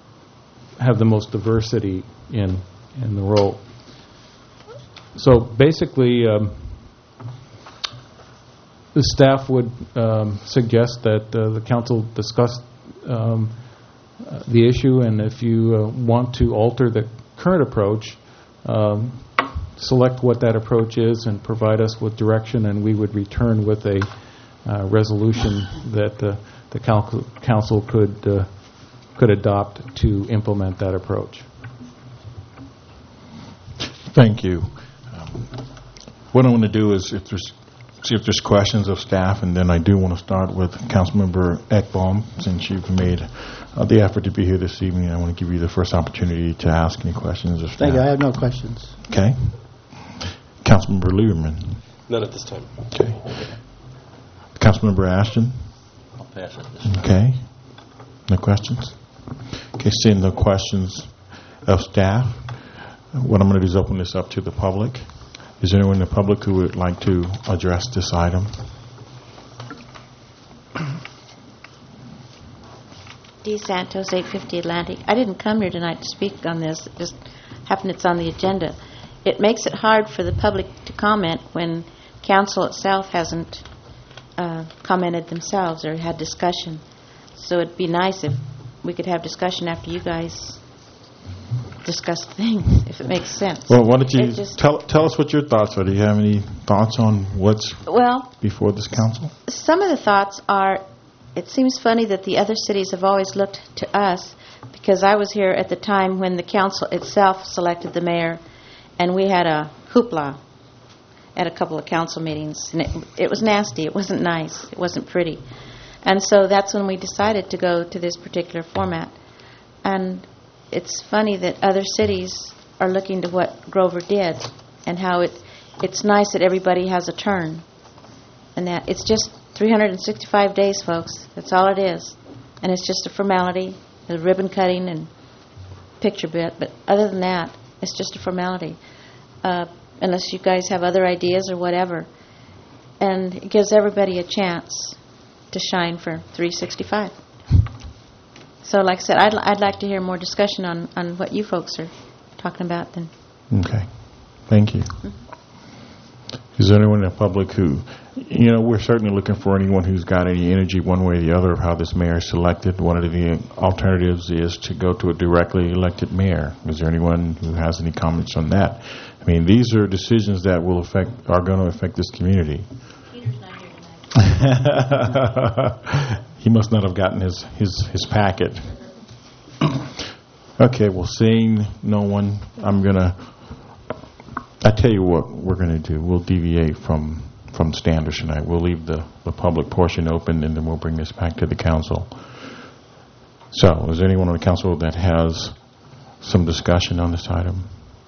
Speaker 8: have the most diversity in in the role. So basically, um, the staff would um, suggest that uh, the council discuss um, uh, the issue, and if you uh, want to alter the current approach, um, select what that approach is and provide us with direction, and we would return with a uh, resolution that uh, the council, council could uh, could adopt to implement that approach.
Speaker 1: Thank you. Um, what I want to do is if there's see if there's questions of staff, and then I do want to start with Councilmember Ekbom, since you've made uh, the effort to be here this evening. I want to give you the first opportunity to ask any questions of staff.
Speaker 15: Thank you. I have no questions.
Speaker 1: Okay. Councilmember Lieberman.
Speaker 6: None at this time.
Speaker 1: Okay. Councilmember Ashton.
Speaker 14: I'll pass it this time.
Speaker 1: Okay. No questions? Okay, seeing no questions of staff, what I'm going to do is open this up to the public. Is there anyone in the public who would like to address this item?
Speaker 13: D. Santos, eight fifty Atlantic. I didn't come here tonight to speak on this. It just happened it's on the agenda. It makes it hard for the public to comment when council itself hasn't uh, commented themselves or had discussion. So it'd be nice if we could have discussion after you guys discuss things, if it makes sense.
Speaker 1: Well, why don't you
Speaker 13: It just-
Speaker 1: tell tell us what your thoughts are? Do you have any thoughts on what's
Speaker 13: Well,
Speaker 1: before this council?
Speaker 13: some of the thoughts are it seems funny that the other cities have always looked to us, because I was here at the time when the council itself selected the mayor, and we had a hoopla at a couple of council meetings, and it, it was nasty. It wasn't nice. It wasn't pretty. And so that's when we decided to go to this particular format. And it's funny that other cities are looking to what Grover did, and how it it's nice that everybody has a turn. And that it's just three hundred sixty-five days, folks. That's all it is. And it's just a formality, a ribbon cutting and picture bit. But other than that, it's just a formality. Uh, unless you guys have other ideas or whatever. And it gives everybody a chance to shine for three sixty-five. So like I said, I'd, I'd like to hear more discussion on, on what you folks are talking about then.
Speaker 1: Okay. Thank you. Mm-hmm. Is there anyone in the public who, you know, we're certainly looking for anyone who's got any energy one way or the other of how this mayor is selected. One of the alternatives is to go to a directly elected mayor. Is there anyone who has any comments on that? I mean, these are decisions that will affect, are going to affect this community.
Speaker 13: Peter's not here tonight.
Speaker 1: He must not have gotten his, his, his packet. Okay, well, seeing no one, I'm going to, I tell you what we're going to do. We'll deviate from, from standards tonight. We'll leave the, the public portion open, and then we'll bring this back to the council. So, is there anyone on the council that has some discussion on this item?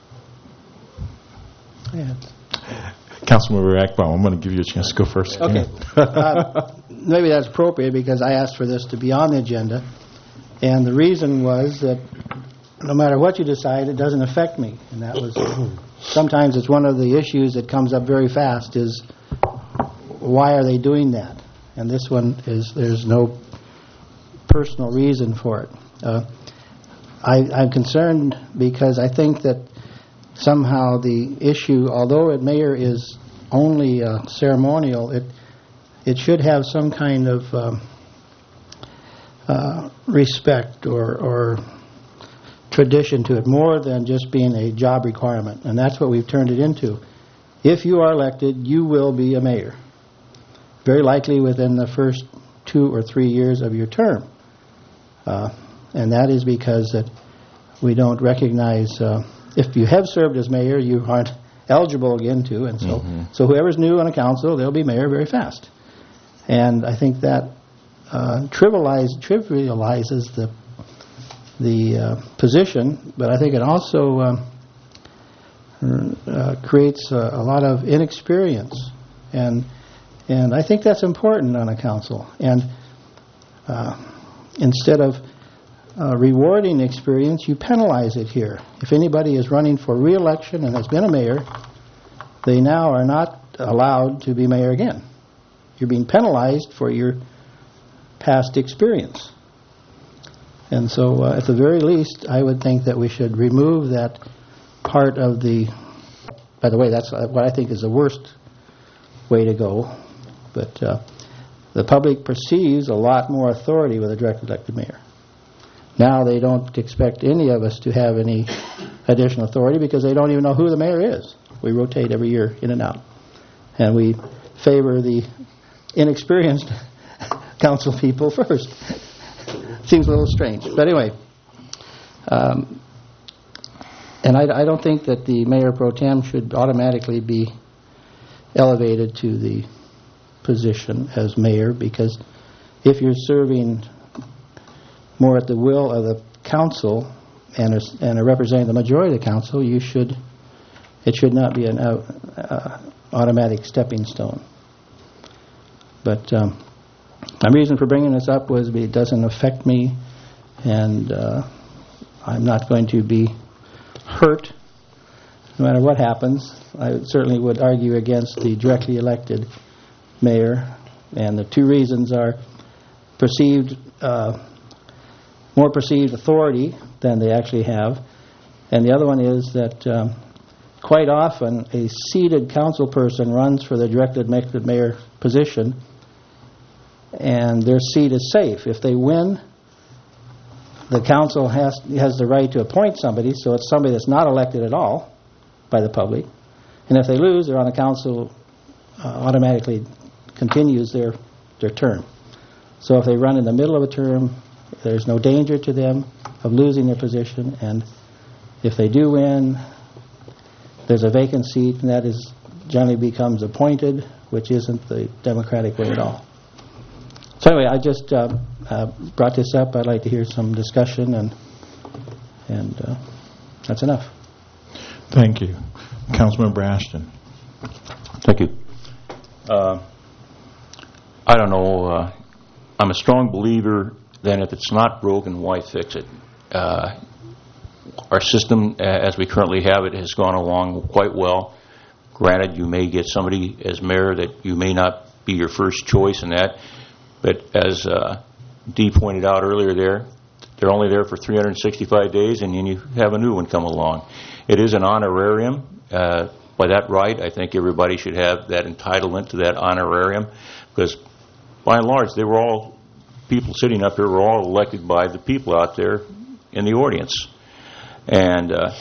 Speaker 15: Yeah.
Speaker 1: Councilmember Akbaum, I'm going to give you a chance to go first.
Speaker 15: Okay. uh, maybe that's appropriate because I asked for this to be on the agenda. And the reason was that no matter what you decide, it doesn't affect me. And that was, sometimes it's one of the issues that comes up very fast is, why are they doing that? And this one is, there's no personal reason for it. Uh, I, I'm concerned because I think that somehow the issue, although a mayor is only uh, ceremonial, it it should have some kind of um, uh, respect or, or tradition to it, more than just being a job requirement. And that's what we've turned it into. If you are elected, you will be a mayor, very likely within the first two or three years of your term. Uh, and that is because that we don't recognize... Uh, If you have served as mayor, you aren't eligible again to, and so mm-hmm. so whoever's new on a council, they'll be mayor very fast. And I think that uh, trivialize, trivializes the the uh, position, but I think it also uh, uh, creates a, a lot of inexperience, and and I think that's important on a council. And uh, instead of Uh, rewarding experience, you penalize it here. If anybody is running for re-election and has been a mayor, they now are not allowed to be mayor again. You're being penalized for your past experience. And so, uh, at the very least, I would think that we should remove that part of the... By the way, that's what I think is the worst way to go. But uh, the public perceives a lot more authority with a direct elected mayor. Now they don't expect any of us to have any additional authority because they don't even know who the mayor is. We rotate every year in and out. And we favor the inexperienced council people first. Seems a little strange. But anyway, um, and I, I don't think that the mayor pro tem should automatically be elevated to the position as mayor, because if you're serving more at the will of the council and are, and are representing the majority of the council, you should, it should not be an uh, uh, automatic stepping stone. But um, my reason for bringing this up was it doesn't affect me, and uh, I'm not going to be hurt no matter what happens. I certainly would argue against the directly elected mayor, and the two reasons are perceived uh, more perceived authority than they actually have. And the other one is that um, quite often a seated council person runs for the directly elected mayor position, and their seat is safe. If they win, the council has has the right to appoint somebody, so it's somebody that's not elected at all by the public. And if they lose, they're on the council, uh, automatically continues their, their term. So if they run in the middle of a term, there's no danger to them of losing their position, and if they do win, there's a vacant seat, and that is generally becomes appointed, which isn't the democratic way at all. So anyway, I just uh, uh, brought this up. I'd like to hear some discussion, and and uh, that's enough.
Speaker 1: Thank you. Councilmember Ashton.
Speaker 14: Thank you. Uh, I don't know. Uh, I'm a strong believer that if it's not broken, why fix it? Uh, our system, uh, as we currently have it, has gone along quite well. Granted, you may get somebody as mayor that you may not be your first choice in that, but as uh, Dee pointed out earlier there, they're only there for three hundred sixty-five days, and then you have a new one come along. It is an honorarium. Uh, by that right, I think everybody should have that entitlement to that honorarium, because by and large, they were all, people sitting up here were all elected by the people out there in the audience. And uh,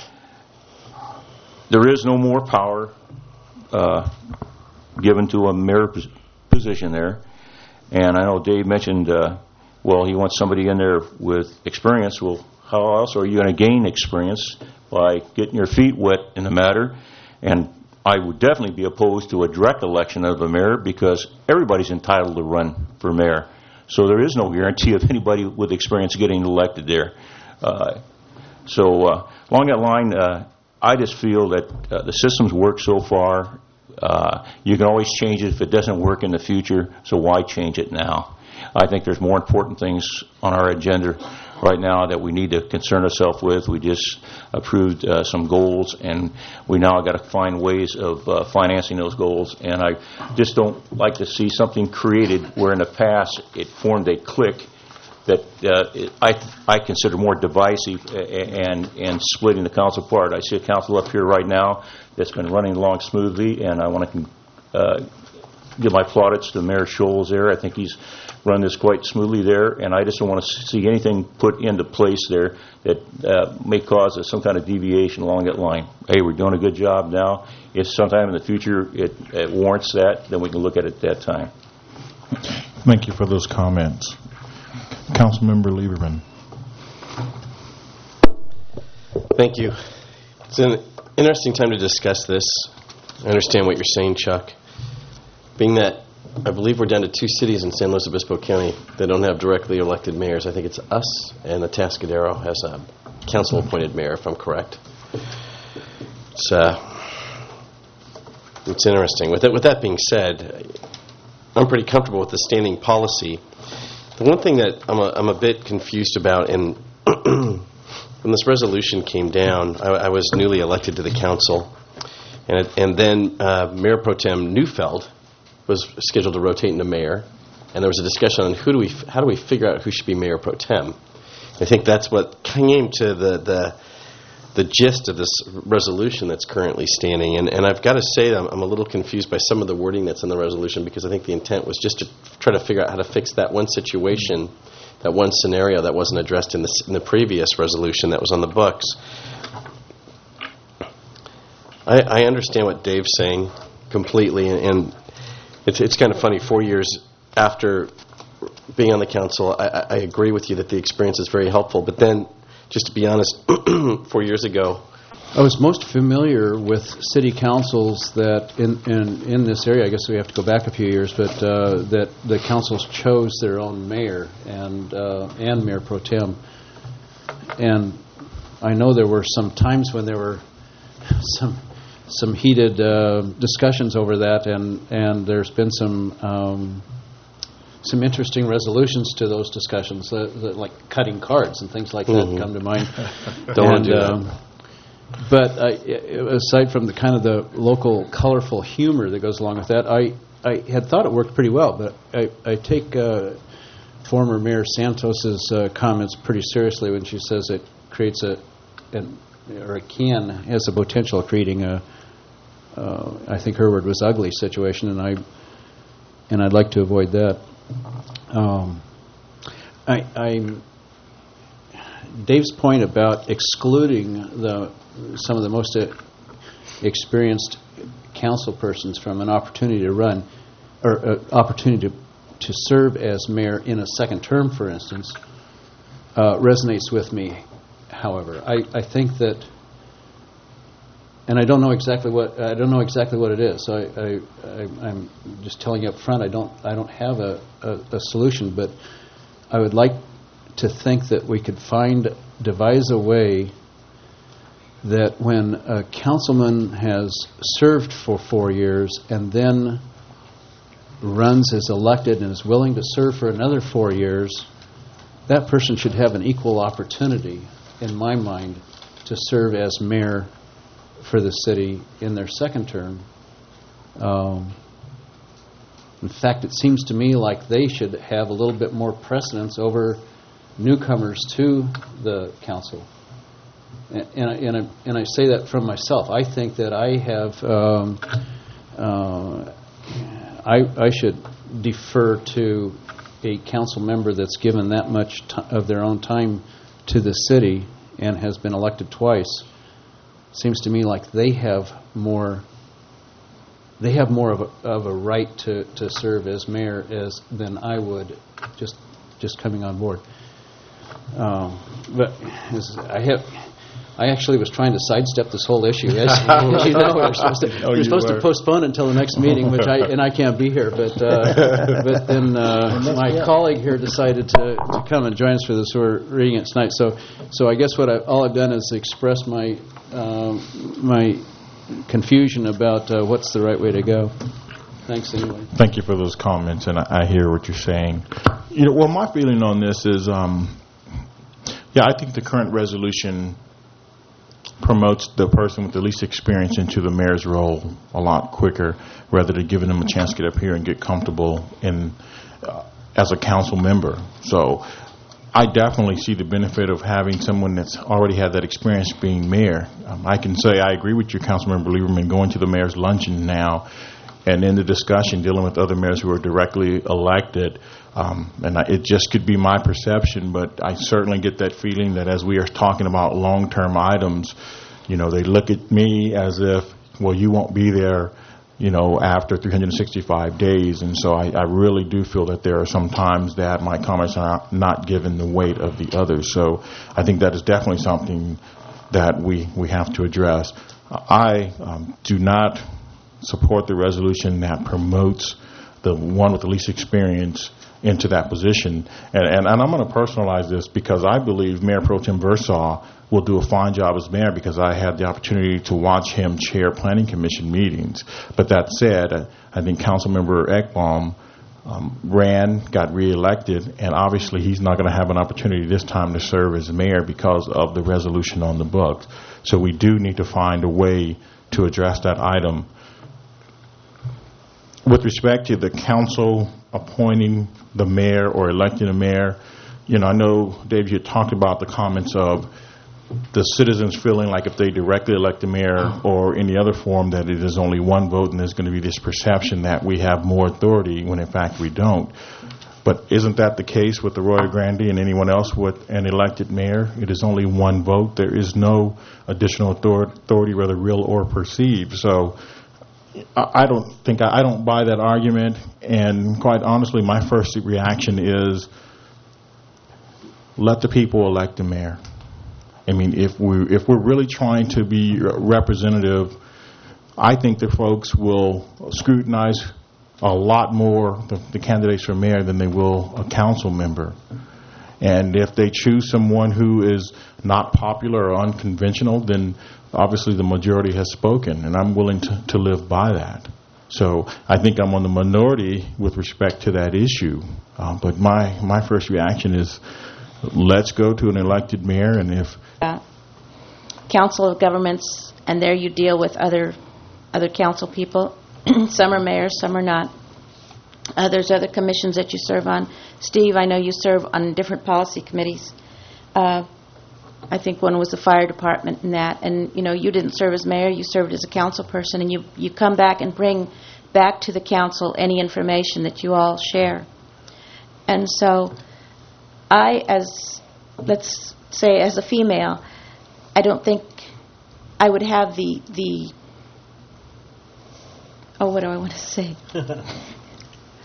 Speaker 14: there is no more power uh, given to a mayor pos- position there. And I know Dave mentioned, uh, well, he wants somebody in there with experience. Well, how else are you going to gain experience? By getting your feet wet in the matter. And I would definitely be opposed to a direct election of a mayor, because everybody's entitled to run for mayor. So there is no guarantee of anybody with experience getting elected there. Uh, so uh, along that line, uh, I just feel that uh, the system's worked so far. Uh, you can always change it if it doesn't work in the future, so why change it now? I think there's more important things on our agenda right now that we need to concern ourselves with. We just approved uh, some goals, and we now got to find ways of uh, financing those goals. And I just don't like to see something created where in the past it formed a clique that uh, it, I I consider more divisive and and splitting the council apart. I see a council up here right now that's been running along smoothly, and I want to uh, give my plaudits to Mayor Scholes there. I think he's run this quite smoothly there, and I just don't want to see anything put into place there that uh, may cause a, some kind of deviation along that line. Hey, we're doing a good job now. If sometime in the future it, it warrants that, then we can look at it at that time.
Speaker 1: Thank you for those comments. Councilmember Lieberman.
Speaker 6: Thank you. It's an interesting time to discuss this. I understand what you're saying, Chuck. Being that I believe we're down to two cities in San Luis Obispo County that don't have directly elected mayors. I think it's us, and Atascadero has a council-appointed mayor, if I'm correct. It's uh, it's interesting. With that, with that being said, I'm pretty comfortable with the standing policy. The one thing that I'm a, I'm a bit confused about, and when this resolution came down, I, I was newly elected to the council, and it, and then uh, Mayor Pro Tem Neufeld was scheduled to rotate into mayor, and there was a discussion on who do we, how do we figure out who should be mayor pro tem. I think that's what came to the the, the gist of this resolution that's currently standing. And, and I've got to say, I'm, I'm a little confused by some of the wording that's in the resolution, because I think the intent was just to try to figure out how to fix that one situation, that one scenario that wasn't addressed in the, in the previous resolution that was on the books. I, I understand what Dave's saying completely, and, and It's it's kind of funny. Four years after being on the council, I, I agree with you that the experience is very helpful. But then, just to be honest, four years ago,
Speaker 7: I was most familiar with city councils that in, in, in this area, I guess we have to go back a few years, but uh, that the councils chose their own mayor and uh, and mayor pro tem. And I know there were some times when there were some some heated uh, discussions over that, and, and there's been some um, some interesting resolutions to those discussions, uh, that, like cutting cards and things like
Speaker 6: Mm-hmm.
Speaker 7: that come to mind.
Speaker 6: Don't want to do
Speaker 7: um,
Speaker 6: that.
Speaker 7: But I, aside from the kind of the local colorful humor that goes along with that, I, I had thought it worked pretty well, but I, I take uh, former Mayor Santos's uh, comments pretty seriously when she says it creates a, an, or it can, has the potential of creating a, uh, I think her word was ugly situation, and I, and I'd like to avoid that. Um, I, I'm Dave's point about excluding the some of the most uh, experienced council persons from an opportunity to run, or uh, opportunity to, to serve as mayor in a second term, for instance, uh, resonates with me. However, I, I think that, and I don't know exactly what I don't know exactly what it is. So I, I, I I'm just telling you up front. I don't I don't have a, a, a solution, but I would like to think that we could find devise a way that when a councilman has served for four years and then runs as elected and is willing to serve for another four years, that person should have an equal opportunity, in my mind, to serve as mayor for the city in their second term. Um, in fact, it seems to me like they should have a little bit more precedence over newcomers to the council. And, and, I, and, I, and I say that from myself. I think that I have, um, uh, I, I should defer to a council member that's given that much t- of their own time to the city and has been elected twice. Seems to me like they have more. They have more of a, of a right to, to serve as mayor as than I would, just just coming on board. Um, but as I have. I actually was trying to sidestep this whole issue. As, as you know, we're supposed to,
Speaker 1: Oh,
Speaker 7: we're
Speaker 1: you
Speaker 7: supposed
Speaker 1: were.
Speaker 7: to postpone until the next meeting, which I and I can't be here. But uh, but then uh, my colleague here decided to, to come and join us for this. So we're reading it tonight. So so I guess what I, all I've done is express my um, my confusion about uh, what's the right way to go. Thanks anyway.
Speaker 1: Thank you for those comments, and I, I hear what you're saying. You know, well, my feeling on this is, um, yeah, I think the current resolution promotes the person with the least experience into the mayor's role a lot quicker, rather than giving them a chance to get up here and get comfortable in uh, as a council member. So I definitely see the benefit of having someone that's already had that experience being mayor. Um, I can say I agree with you, Councilmember Lieberman, going to the mayor's luncheon now and in the discussion dealing with other mayors who are directly elected. Um, and I, it just could be my perception, but I certainly get that feeling that as we are talking about long-term items, you know, they look at me as if, well, you won't be there, you know, after three hundred sixty-five days. And so I, I really do feel that there are some times that my comments are not, not given the weight of the others. So I think that is definitely something that we, we have to address. I um, do not support the resolution that promotes the one with the least experience into that position. And, and, and I'm going to personalize this because I believe Mayor Pro Tem Versaw will do a fine job as mayor because I had the opportunity to watch him chair planning commission meetings. But that said, I, I think Councilmember Ekbom um, ran, got reelected, and obviously he's not going to have an opportunity this time to serve as mayor because of the resolution on the books. So we do need to find a way to address that item. With respect to the council appointing the mayor or electing a mayor, you know, I know, Dave, you talked about the comments of the citizens feeling like if they directly elect the mayor or any other form that it is only one vote and there's going to be this perception that we have more authority when in fact we don't. But isn't that the case with the Arroyo Grande and anyone else with an elected mayor? It is only one vote. There is no additional authority, whether real or perceived. So I don't think I don't buy that argument, and quite honestly, my first reaction is let the people elect the mayor. I mean, if we if we're really trying to be representative, I think the folks will scrutinize a lot more the, the candidates for mayor than they will a council member. And if they choose someone who is not popular or unconventional, then obviously the majority has spoken, and I'm willing to, to live by that. So I think I'm on the minority with respect to that issue. Uh, but my, my first reaction is let's go to an elected mayor, and if...
Speaker 13: Uh, council of governments, and there you deal with other other council people. Some are mayors, some are not. Uh, there's other commissions that you serve on. Steve, I know you serve on different policy committees. Uh, I think one was the fire department and that. And, you know, you didn't serve as mayor, you served as a council person, and you, you come back and bring back to the council any information that you all share. And so I, as, let's say, as a female, I don't think I would have the, the oh, what do I want to say?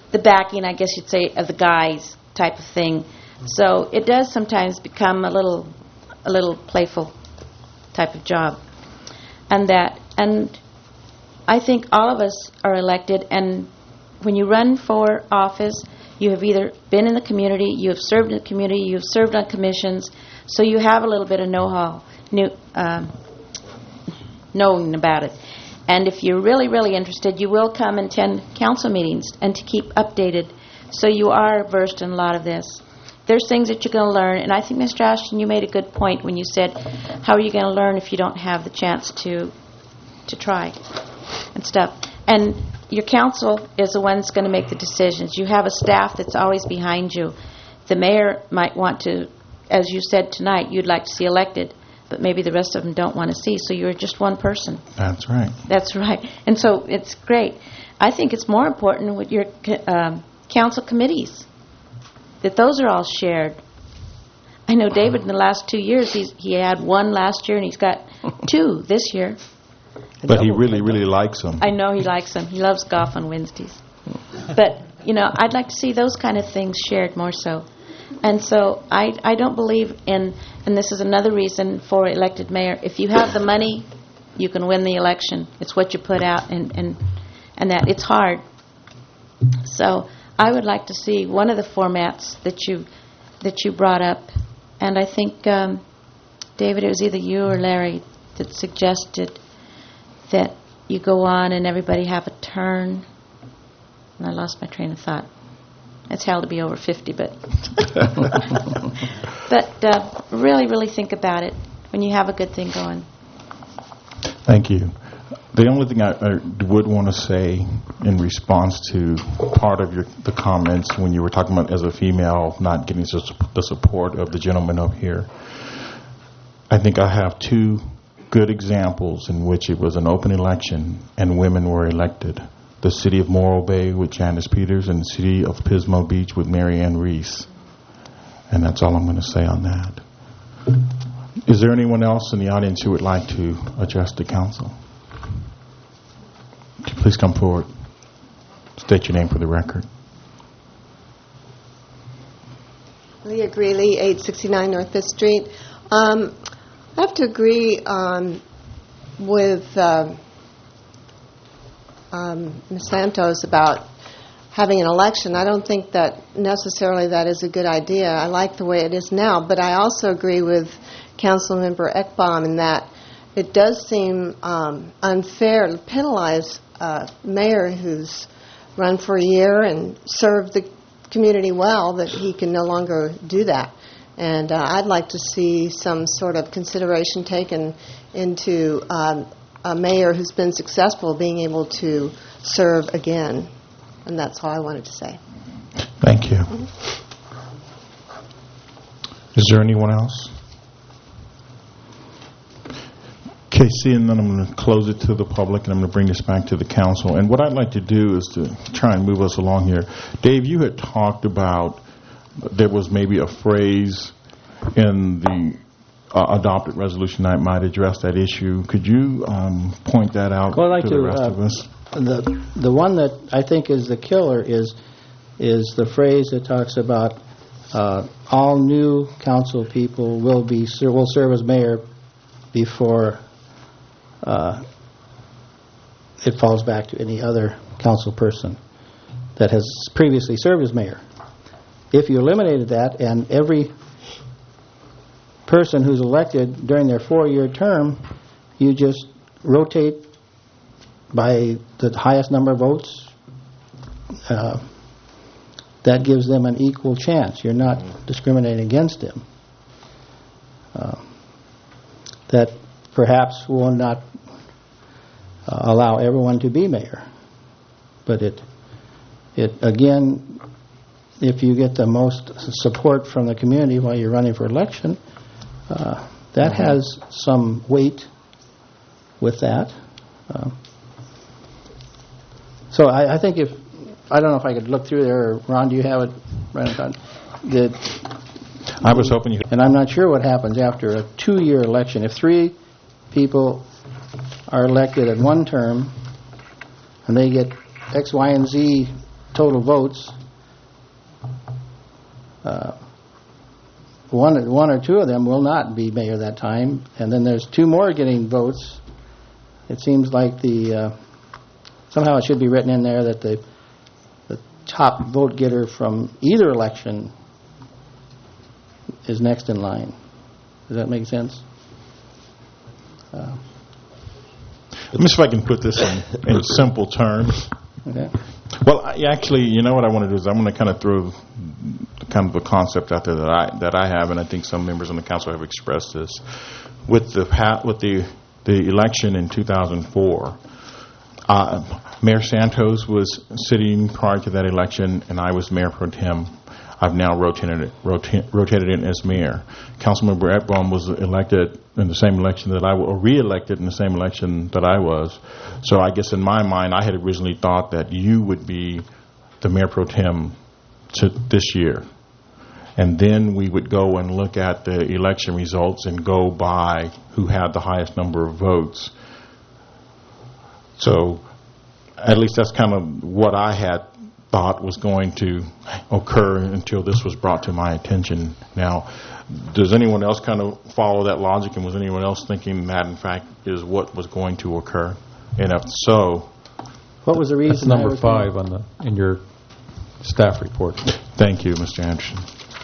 Speaker 13: the backing, I guess you'd say, of the guys type of thing. So it does sometimes become a little, a little playful type of job. And that, and I think all of us are elected, and when you run for office, you have either been in the community, you have served in the community, you have served on commissions, so you have a little bit of know-how, new, um, knowing about it. And if you're really, really interested, you will come and attend council meetings and to keep updated, so you are versed in a lot of this. There's things that you're going to learn, and I think, Mister Ashton, you made a good point when you said, how are you going to learn if you don't have the chance to to try and stuff. And your council is the one that's going to make the decisions. You have a staff that's always behind you. The mayor might want to, as you said tonight, you'd like to see elected, but maybe the rest of them don't want to see, so you're just one person.
Speaker 1: That's right.
Speaker 13: That's right. And so it's great. I think it's more important with your um, council committees, that those are all shared. I know David in the last two years, he's, he had one last year, and he's got two this year.
Speaker 1: But he really, really likes them.
Speaker 13: I know he likes them. He loves golf on Wednesdays. But, you know, I'd like to see those kind of things shared more so. And so I, I don't believe in, and this is another reason for elected mayor, if you have the money, you can win the election. It's what you put out, and, and, and that. It's hard. So I would like to see one of the formats that you that you brought up, and I think, um, David, it was either you or Larry that suggested that you go on and everybody have a turn. And I lost my train of thought. It's hell to be over fifty, but but uh, really, really think about it when you have a good thing going.
Speaker 1: Thank you. The only thing I, I would want to say in response to part of your the comments when you were talking about as a female not getting the support of the gentleman up here, I think I have two good examples in which it was an open election and women were elected. The city of Morro Bay with Janice Peters and the city of Pismo Beach with Mary Ann Reese. And that's all I'm going to say on that. Is there anyone else in the audience who would like to address the council? Please come forward. State your name for the record.
Speaker 12: Leah Greeley, eight sixty-nine North Fifth Street. Um, I have to agree um, with uh, um, Miz Santos about having an election. I don't think that necessarily that is a good idea. I like the way it is now, but I also agree with Councilmember Ekbom in that it does seem um, unfair to penalize a mayor who's run for a year and served the community well, that he can no longer do that. And uh, I'd like to see some sort of consideration taken into um, a mayor who's been successful being able to serve again. And that's all I wanted to say.
Speaker 1: Thank you. Mm-hmm. Is there anyone else? Okay, see, and then I'm going to close it to the public, and I'm going to bring this back to the council. And what I'd like to do is to try and move us along here. Dave, you had talked about there was maybe a phrase in the uh, adopted resolution that might address that issue. Could you um, point that out
Speaker 15: well, I'd like
Speaker 1: to,
Speaker 15: to
Speaker 1: the rest
Speaker 15: uh,
Speaker 1: of us?
Speaker 15: The the one that I think is the killer is is the phrase that talks about uh, all new council people will be will serve as mayor before uh, it falls back to any other council person that has previously served as mayor. If you eliminated that and every person who's elected during their four-year term, you just rotate by the highest number of votes, uh, that gives them an equal chance. You're not discriminating against them. Uh, that perhaps will not uh, allow everyone to be mayor. But it, it again, if you get the most support from the community while you're running for election, uh, that mm-hmm. has some weight with that. Uh, so I, I think if, I don't know if I could look through there, or Ron, do you have it right in front? The,
Speaker 1: I was hoping you...
Speaker 15: And I'm not sure what happens after a two-year election. If three people are elected at one term, and they get X, Y, and Z total votes, uh, one, one or two of them will not be mayor that time, and then there's two more getting votes. It seems like the uh, somehow it should be written in there that the the top vote getter from either election is next in line. Does that make sense? Uh,
Speaker 1: Let me see if I can put this in, in simple terms.
Speaker 15: Okay.
Speaker 1: Well, I, actually, you know what I want to do is I'm going to kind of throw kind of a concept out there that I that I have, and I think some members on the council have expressed this. With the pa- with the the election in two thousand four, uh, Mayor Santos was sitting prior to that election, and I was mayor pro tem. I've now rotated it, rota- rotated in as mayor. Councilmember Epbaum was elected in the same election that I was, or re-elected in the same election that I was. So I guess in my mind, I had originally thought that you would be the mayor pro tem to this year. And then we would go and look at the election results and go by who had the highest number of votes. So at least that's kind of what I had thought was going to occur until this was brought to my attention. Now, does anyone else kind of follow that logic, and was anyone else thinking that, in fact, is what was going to occur? And if so...
Speaker 15: What was the reason?
Speaker 8: That's number five on the in your staff report.
Speaker 1: Thank you, Mister Anderson.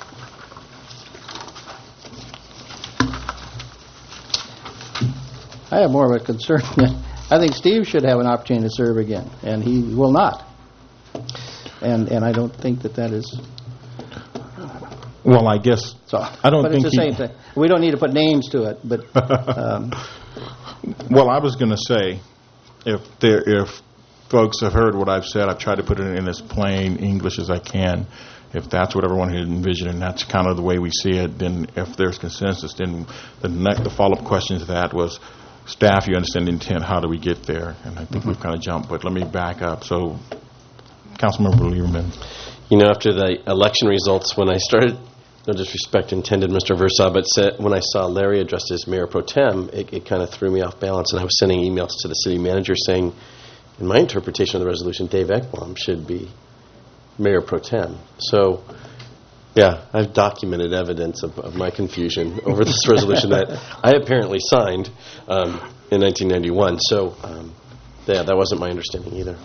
Speaker 15: I have more of a concern. I think Steve should have an opportunity to serve again, and he will not. And and I don't think that that is...
Speaker 1: Well, I guess...
Speaker 15: So,
Speaker 1: I don't
Speaker 15: but
Speaker 1: think
Speaker 15: it's the
Speaker 1: he,
Speaker 15: same thing. We don't need to put names to it, but... Um,
Speaker 1: well, I was going to say, if there, if folks have heard what I've said, I've tried to put it in as plain English as I can. If that's what everyone had envisioned, and that's kind of the way we see it, then if there's consensus, then the, next, the follow-up question to that was, staff, you understand the intent, how do we get there? And I think mm-hmm. we've kind of jumped, but let me back up. So, Councilmember Lieberman.
Speaker 6: You know, after the election results, when I started, no disrespect intended, Mister Versa, but said, when I saw Larry addressed as Mayor Pro Tem, it, it kind of threw me off balance, and I was sending emails to the city manager saying, in my interpretation of the resolution, Dave Ekblom should be Mayor Pro Tem. So, yeah, I've documented evidence of, of my confusion over this resolution that I apparently signed um, in nineteen ninety-one. So, um, yeah, that wasn't my understanding either.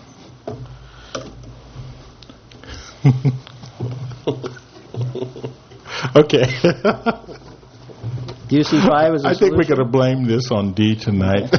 Speaker 1: Okay.
Speaker 15: U C five is a
Speaker 1: I think we're
Speaker 15: solution?
Speaker 1: going to blame this on D tonight.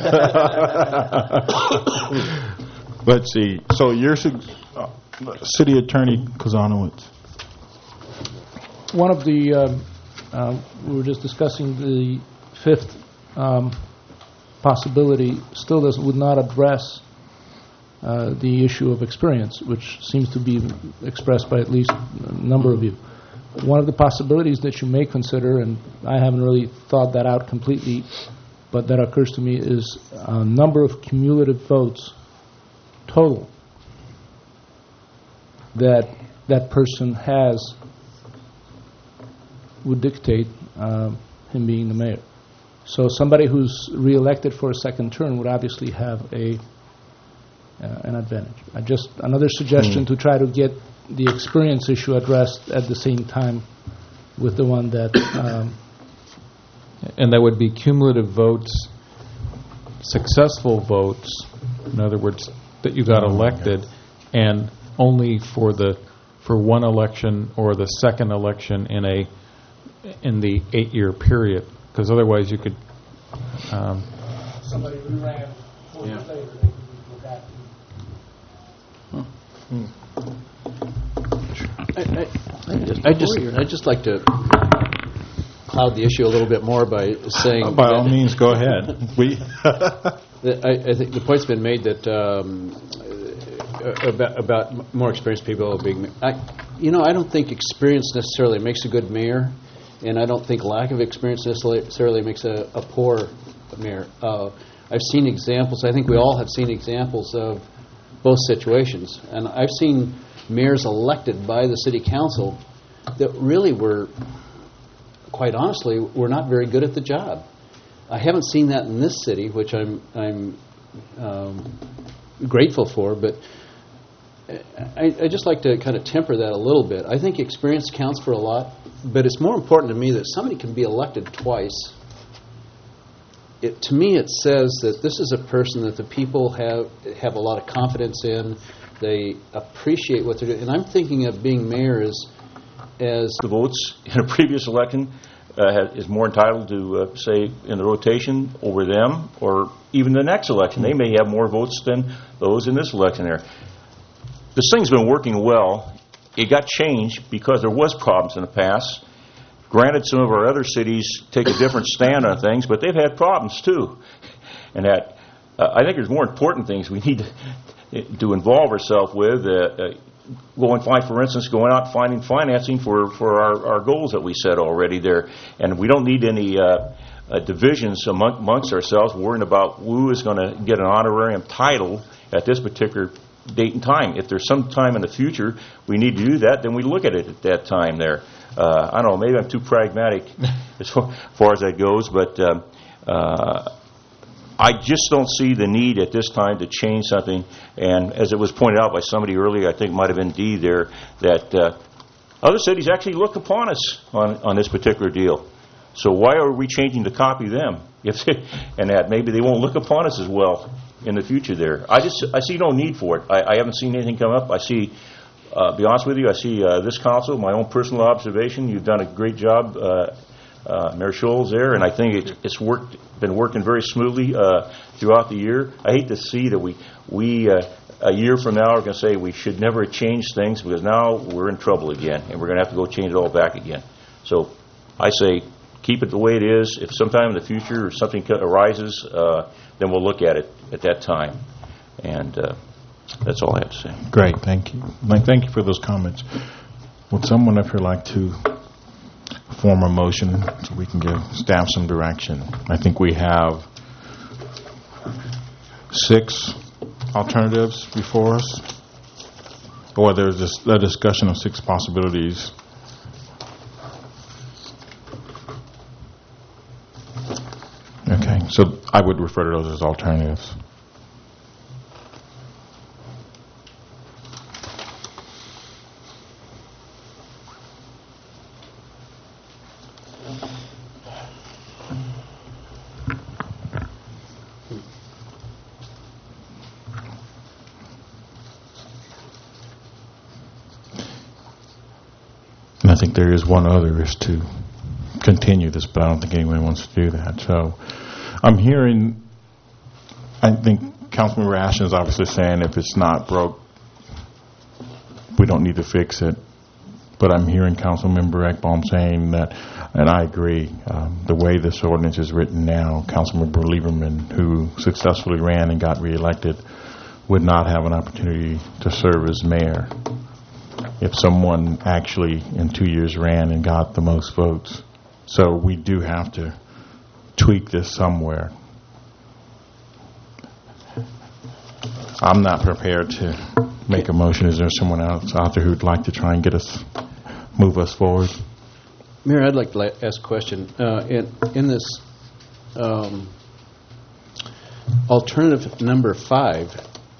Speaker 1: Let's see. So you're uh, City Attorney Kozanowicz.
Speaker 11: One of the, um, uh, we were just discussing the fifth um, possibility still does, would not address uh, the issue of experience, which seems to be expressed by at least a number of you. One of the possibilities that you may consider, and I haven't really thought that out completely, but that occurs to me, is a number of cumulative votes total that that person has would dictate uh, him being the mayor. So somebody who's reelected for a second term would obviously have a uh, an advantage. I just another suggestion mm. to try to get the experience issue addressed at the same time with the one that... Um,
Speaker 8: and that would be cumulative votes, successful votes, in other words, that you got elected, and only for the for one election or the second election in a in the eight-year period, because otherwise you could... Um,
Speaker 11: Somebody who ran four
Speaker 8: yeah.
Speaker 11: years later, they could go back to...
Speaker 7: Hmm. I, I, I just, I just, I'd just like to cloud the issue a little bit more by saying...
Speaker 1: Uh, by all means, go ahead. We
Speaker 7: that I, I think the point's been made that um, about, about more experienced people being... I, you know, I don't think experience necessarily makes a good mayor, and I don't think lack of experience necessarily makes a, a poor mayor. Uh, I've seen examples, I think we all have seen examples of both situations, and I've seen mayors elected by the city council that really were, quite honestly, were not very good at the job. I haven't seen that in this city, which I'm I'm um, grateful for, but I, I just like to kind of temper that a little bit. I think experience counts for a lot, but it's more important to me that somebody can be elected twice. It, to me, it says that this is a person that the people have have a lot of confidence in. They appreciate what they're doing. And I'm thinking of being mayor as as
Speaker 14: the votes in a previous election uh, has, is more entitled to uh, say in the rotation over them, or even the next election. They may have more votes than those in this election there. This thing's been working well. It got changed because there was problems in the past. Granted, some of our other cities take a different stand on things, but they've had problems too. And that uh, I think there's more important things we need to, to involve ourselves with. Uh, uh, go and find, for instance, going out and finding financing for, for our, our goals that we set already there. And we don't need any uh, uh, divisions among, amongst ourselves worrying about who is going to get an honorarium title at this particular date and time. If there's some time in the future we need to do that, then we look at it at that time there. Uh, I don't know, maybe I'm too pragmatic as far, far as that goes, but uh, uh, I just don't see the need at this time to change something. And as it was pointed out by somebody earlier, I think it might have been Dee there, that uh, other cities actually look upon us on, on this particular deal. So why are we changing to copy them? If they, and that maybe they won't look upon us as well in the future there. I just I see no need for it. I, I haven't seen anything come up. I see, uh, be honest with you, I see uh, this council, my own personal observation, you've done a great job, uh, uh, Mayor Scholes there, and I think it, it's worked, been working very smoothly uh, throughout the year. I hate to see that we, we uh, a year from now are going to say we should never change things, because now we're in trouble again, and we're going to have to go change it all back again. So I say keep it the way it is. If sometime in the future something arises, uh, then we'll look at it at that time. And uh, that's all I have to say.
Speaker 1: Great, thank you. Thank you for those comments. Would someone up here like to form a motion so we can give staff some direction? I think we have six alternatives before us, or there's this, a discussion of six possibilities. Okay, so I would refer to those as alternatives. And I think there is one other, is to continue this, but I don't think anyone wants to do that. So I'm hearing, I think Councilmember Ashton is obviously saying if it's not broke, we don't need to fix it. But I'm hearing Councilmember Ekbom saying that, and I agree, um, the way this ordinance is written now, Councilmember Lieberman, who successfully ran and got reelected, would not have an opportunity to serve as mayor if someone actually in two years ran and got the most votes. So we do have to tweak this somewhere. I'm not prepared to make a motion. Is there someone else out there who'd like to try and get us, move us forward?
Speaker 7: Mayor, I'd like to ask a question. Uh, in, in this um, alternative number five,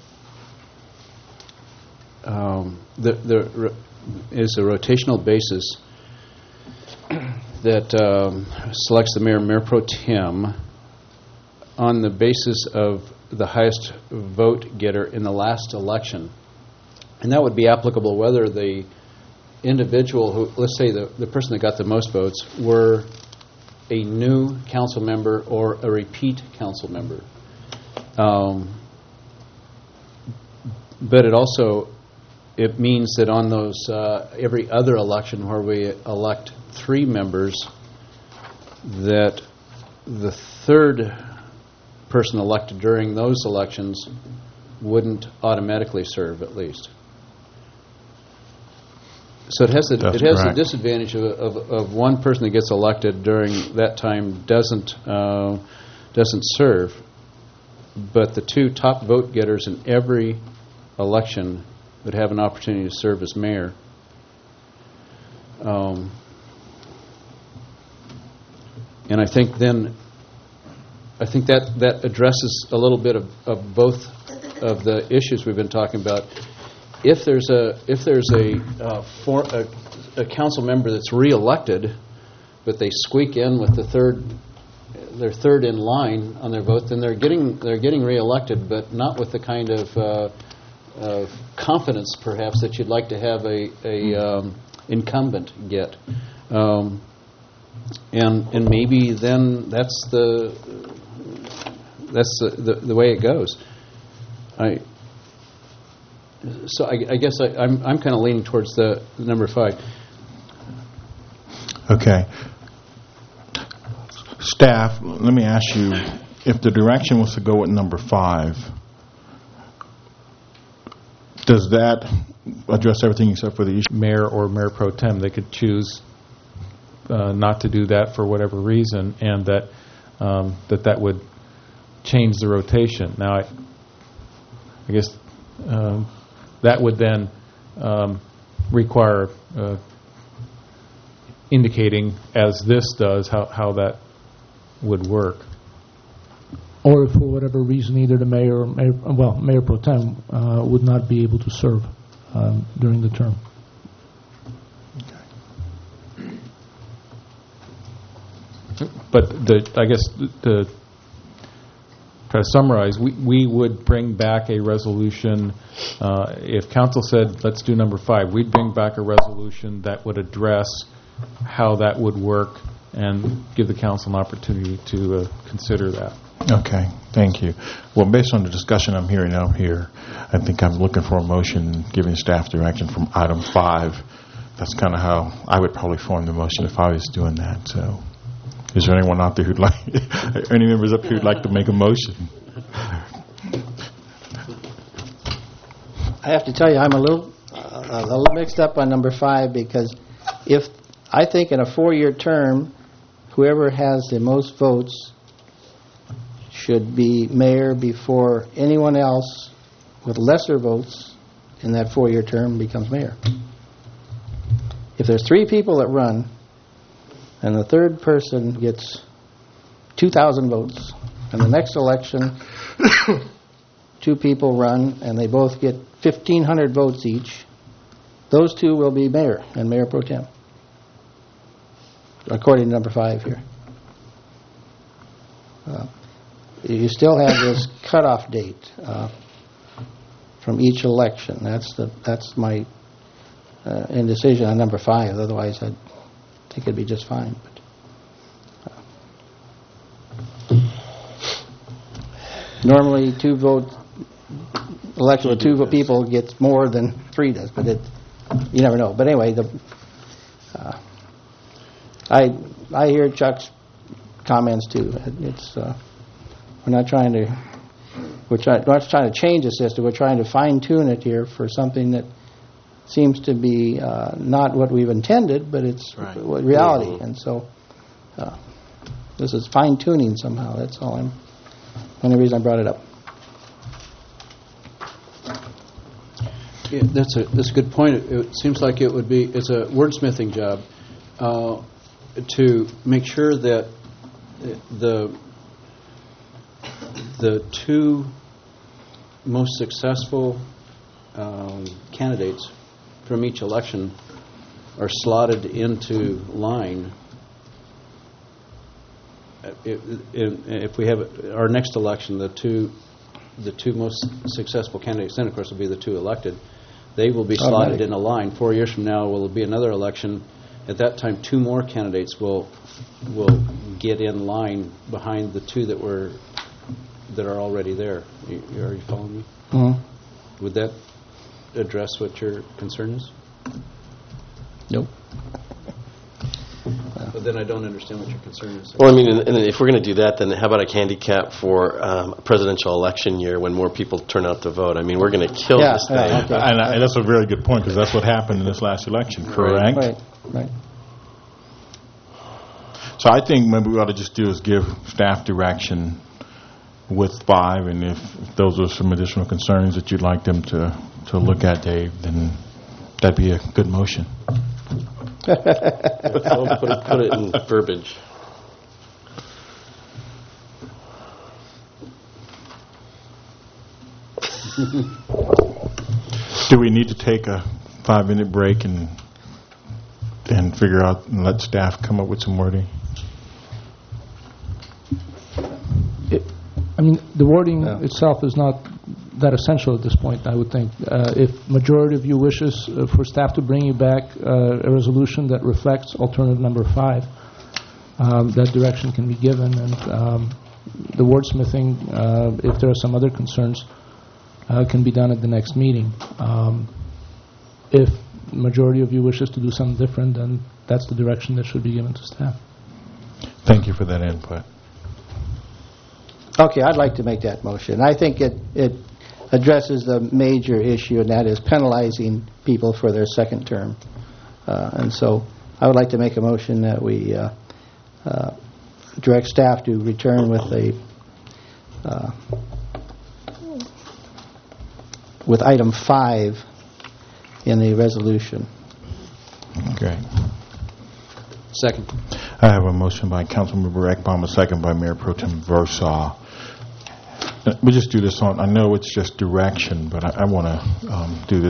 Speaker 7: um, the, the is a rotational basis that um, selects the mayor, mayor pro tem, on the basis of the highest vote getter in the last election. And that would be applicable whether the individual who, let's say the, the person that got the most votes, were a new council member or a repeat council member. Um, but it also, it means that on those, uh, every other election where we elect three members, that the third person elected during those elections wouldn't automatically serve, at least. So it has a,
Speaker 1: That's
Speaker 7: it has
Speaker 1: correct.
Speaker 7: the disadvantage of, of, of one person that gets elected during that time doesn't uh, doesn't serve, but the two top vote getters in every election would have an opportunity to serve as mayor. Um, and I think then, I think that, that addresses a little bit of, of both of the issues we've been talking about. if there's a if there's a, uh, for, a a council member that's reelected, but they squeak in with the third, they're third in line on their vote, then they're getting they're getting reelected, but not with the kind of, uh, of confidence, perhaps, that you'd like to have a, a um, incumbent get. Um, and and maybe then that's the that's the, the, the way it goes. I so I, I guess I, I'm I'm kind of leaning towards the, the number five.
Speaker 1: Okay. Staff, let me ask you, if the direction was to go with number five, does that address everything except for the issue?
Speaker 8: Mayor or mayor pro tem, they could choose uh, not to do that for whatever reason, and that um, that that would change the rotation. Now, I, I guess um, that would then um, require uh, indicating, as this does, how, how that would work.
Speaker 11: Or if for whatever reason either the mayor or mayor, well, mayor pro tem uh, would not be able to serve um, during the term.
Speaker 8: But the, I guess to try to summarize, we, we would bring back a resolution. Uh, if council said, let's do number five, we'd bring back a resolution that would address how that would work and give the council an opportunity to uh, consider that.
Speaker 1: Okay, thank you. Well, based on the discussion I'm hearing out here, I think I'm looking for a motion giving staff direction from item five. That's kind of how I would probably form the motion if I was doing that. So, is there anyone out there who'd like, any members up here who'd like to make a motion?
Speaker 15: I have to tell you, I'm a little, uh, a little mixed up on number five, because if I think in a four-year term, whoever has the most votes should be mayor before anyone else with lesser votes in that four-year term becomes mayor. If there's three people that run and the third person gets two thousand votes, and the next election two people run and they both get fifteen hundred votes each, those two will be mayor and mayor pro tem, according to number five here. Uh, you still have this cutoff date uh, from each election. That's the that's my uh, indecision on number five. Otherwise, I think it'd be just fine. But uh, normally, two vote election with two vote people gets more than three does, but it you never know. But anyway, the uh, I I hear Chuck's comments too. It's uh, we're not trying to we're, try, we're not trying to change the system. We're trying to fine tune it here for something that seems to be uh, not what we've intended, but it's right. reality. Mm-hmm. And so uh, this is fine tuning somehow. That's all. I'm the only reason I brought it up.
Speaker 7: Yeah, that's a that's a good point. It, it seems like it would be it's a wordsmithing job uh, to make sure that the the two most successful um, candidates from each election are slotted into line. If, if we have our next election, the two the two most successful candidates, then of course will be the two elected. They will be slotted in a line. Four years from now will be another election. At that time, two more candidates will will get in line behind the two that were that are already there. You, are you following me?
Speaker 15: Mm-hmm.
Speaker 7: Would that address what your concern is?
Speaker 15: Nope.
Speaker 7: But then I don't understand what your concern is.
Speaker 6: Well, I mean, and, and if we're going to do that, then how about a handicap for um, a presidential election year when more people turn out to vote? I mean, we're going to kill
Speaker 15: yeah,
Speaker 6: this thing.
Speaker 15: Yeah, okay.
Speaker 1: And, and that's a very good point, because that's what happened in this last election, correct?
Speaker 15: Right, right.
Speaker 1: So I think maybe we ought to just do is give staff direction with five, and if, if those are some additional concerns that you'd like them to, to look at, Dave, then that'd be a good motion.
Speaker 6: put, it, put it in verbiage.
Speaker 1: Do we need to take a five-minute break and and figure out and let staff come up with some wording?
Speaker 11: It- I mean, the wording itself is not that essential at this point, I would think. Uh, If majority of you wishes uh, for staff to bring you back uh, a resolution that reflects alternative number five, um, that direction can be given, and um, the wordsmithing, uh, if there are some other concerns, uh, can be done at the next meeting. Um, If majority of you wishes to do something different, then that's the direction that should be given to staff.
Speaker 1: Thank you for that input.
Speaker 15: Okay, I'd like to make that motion. I think it, it addresses the major issue, and that is penalizing people for their second term. Uh, and so I would like to make a motion that we uh, uh, direct staff to return with a uh, with item five in the resolution.
Speaker 1: Okay.
Speaker 7: Second.
Speaker 1: I have a motion by Councilmember Ekbom, a second by Mayor Pro Tem Versaw. Uh, We'll just do this on, I know it's just direction, but I, I want to um, do this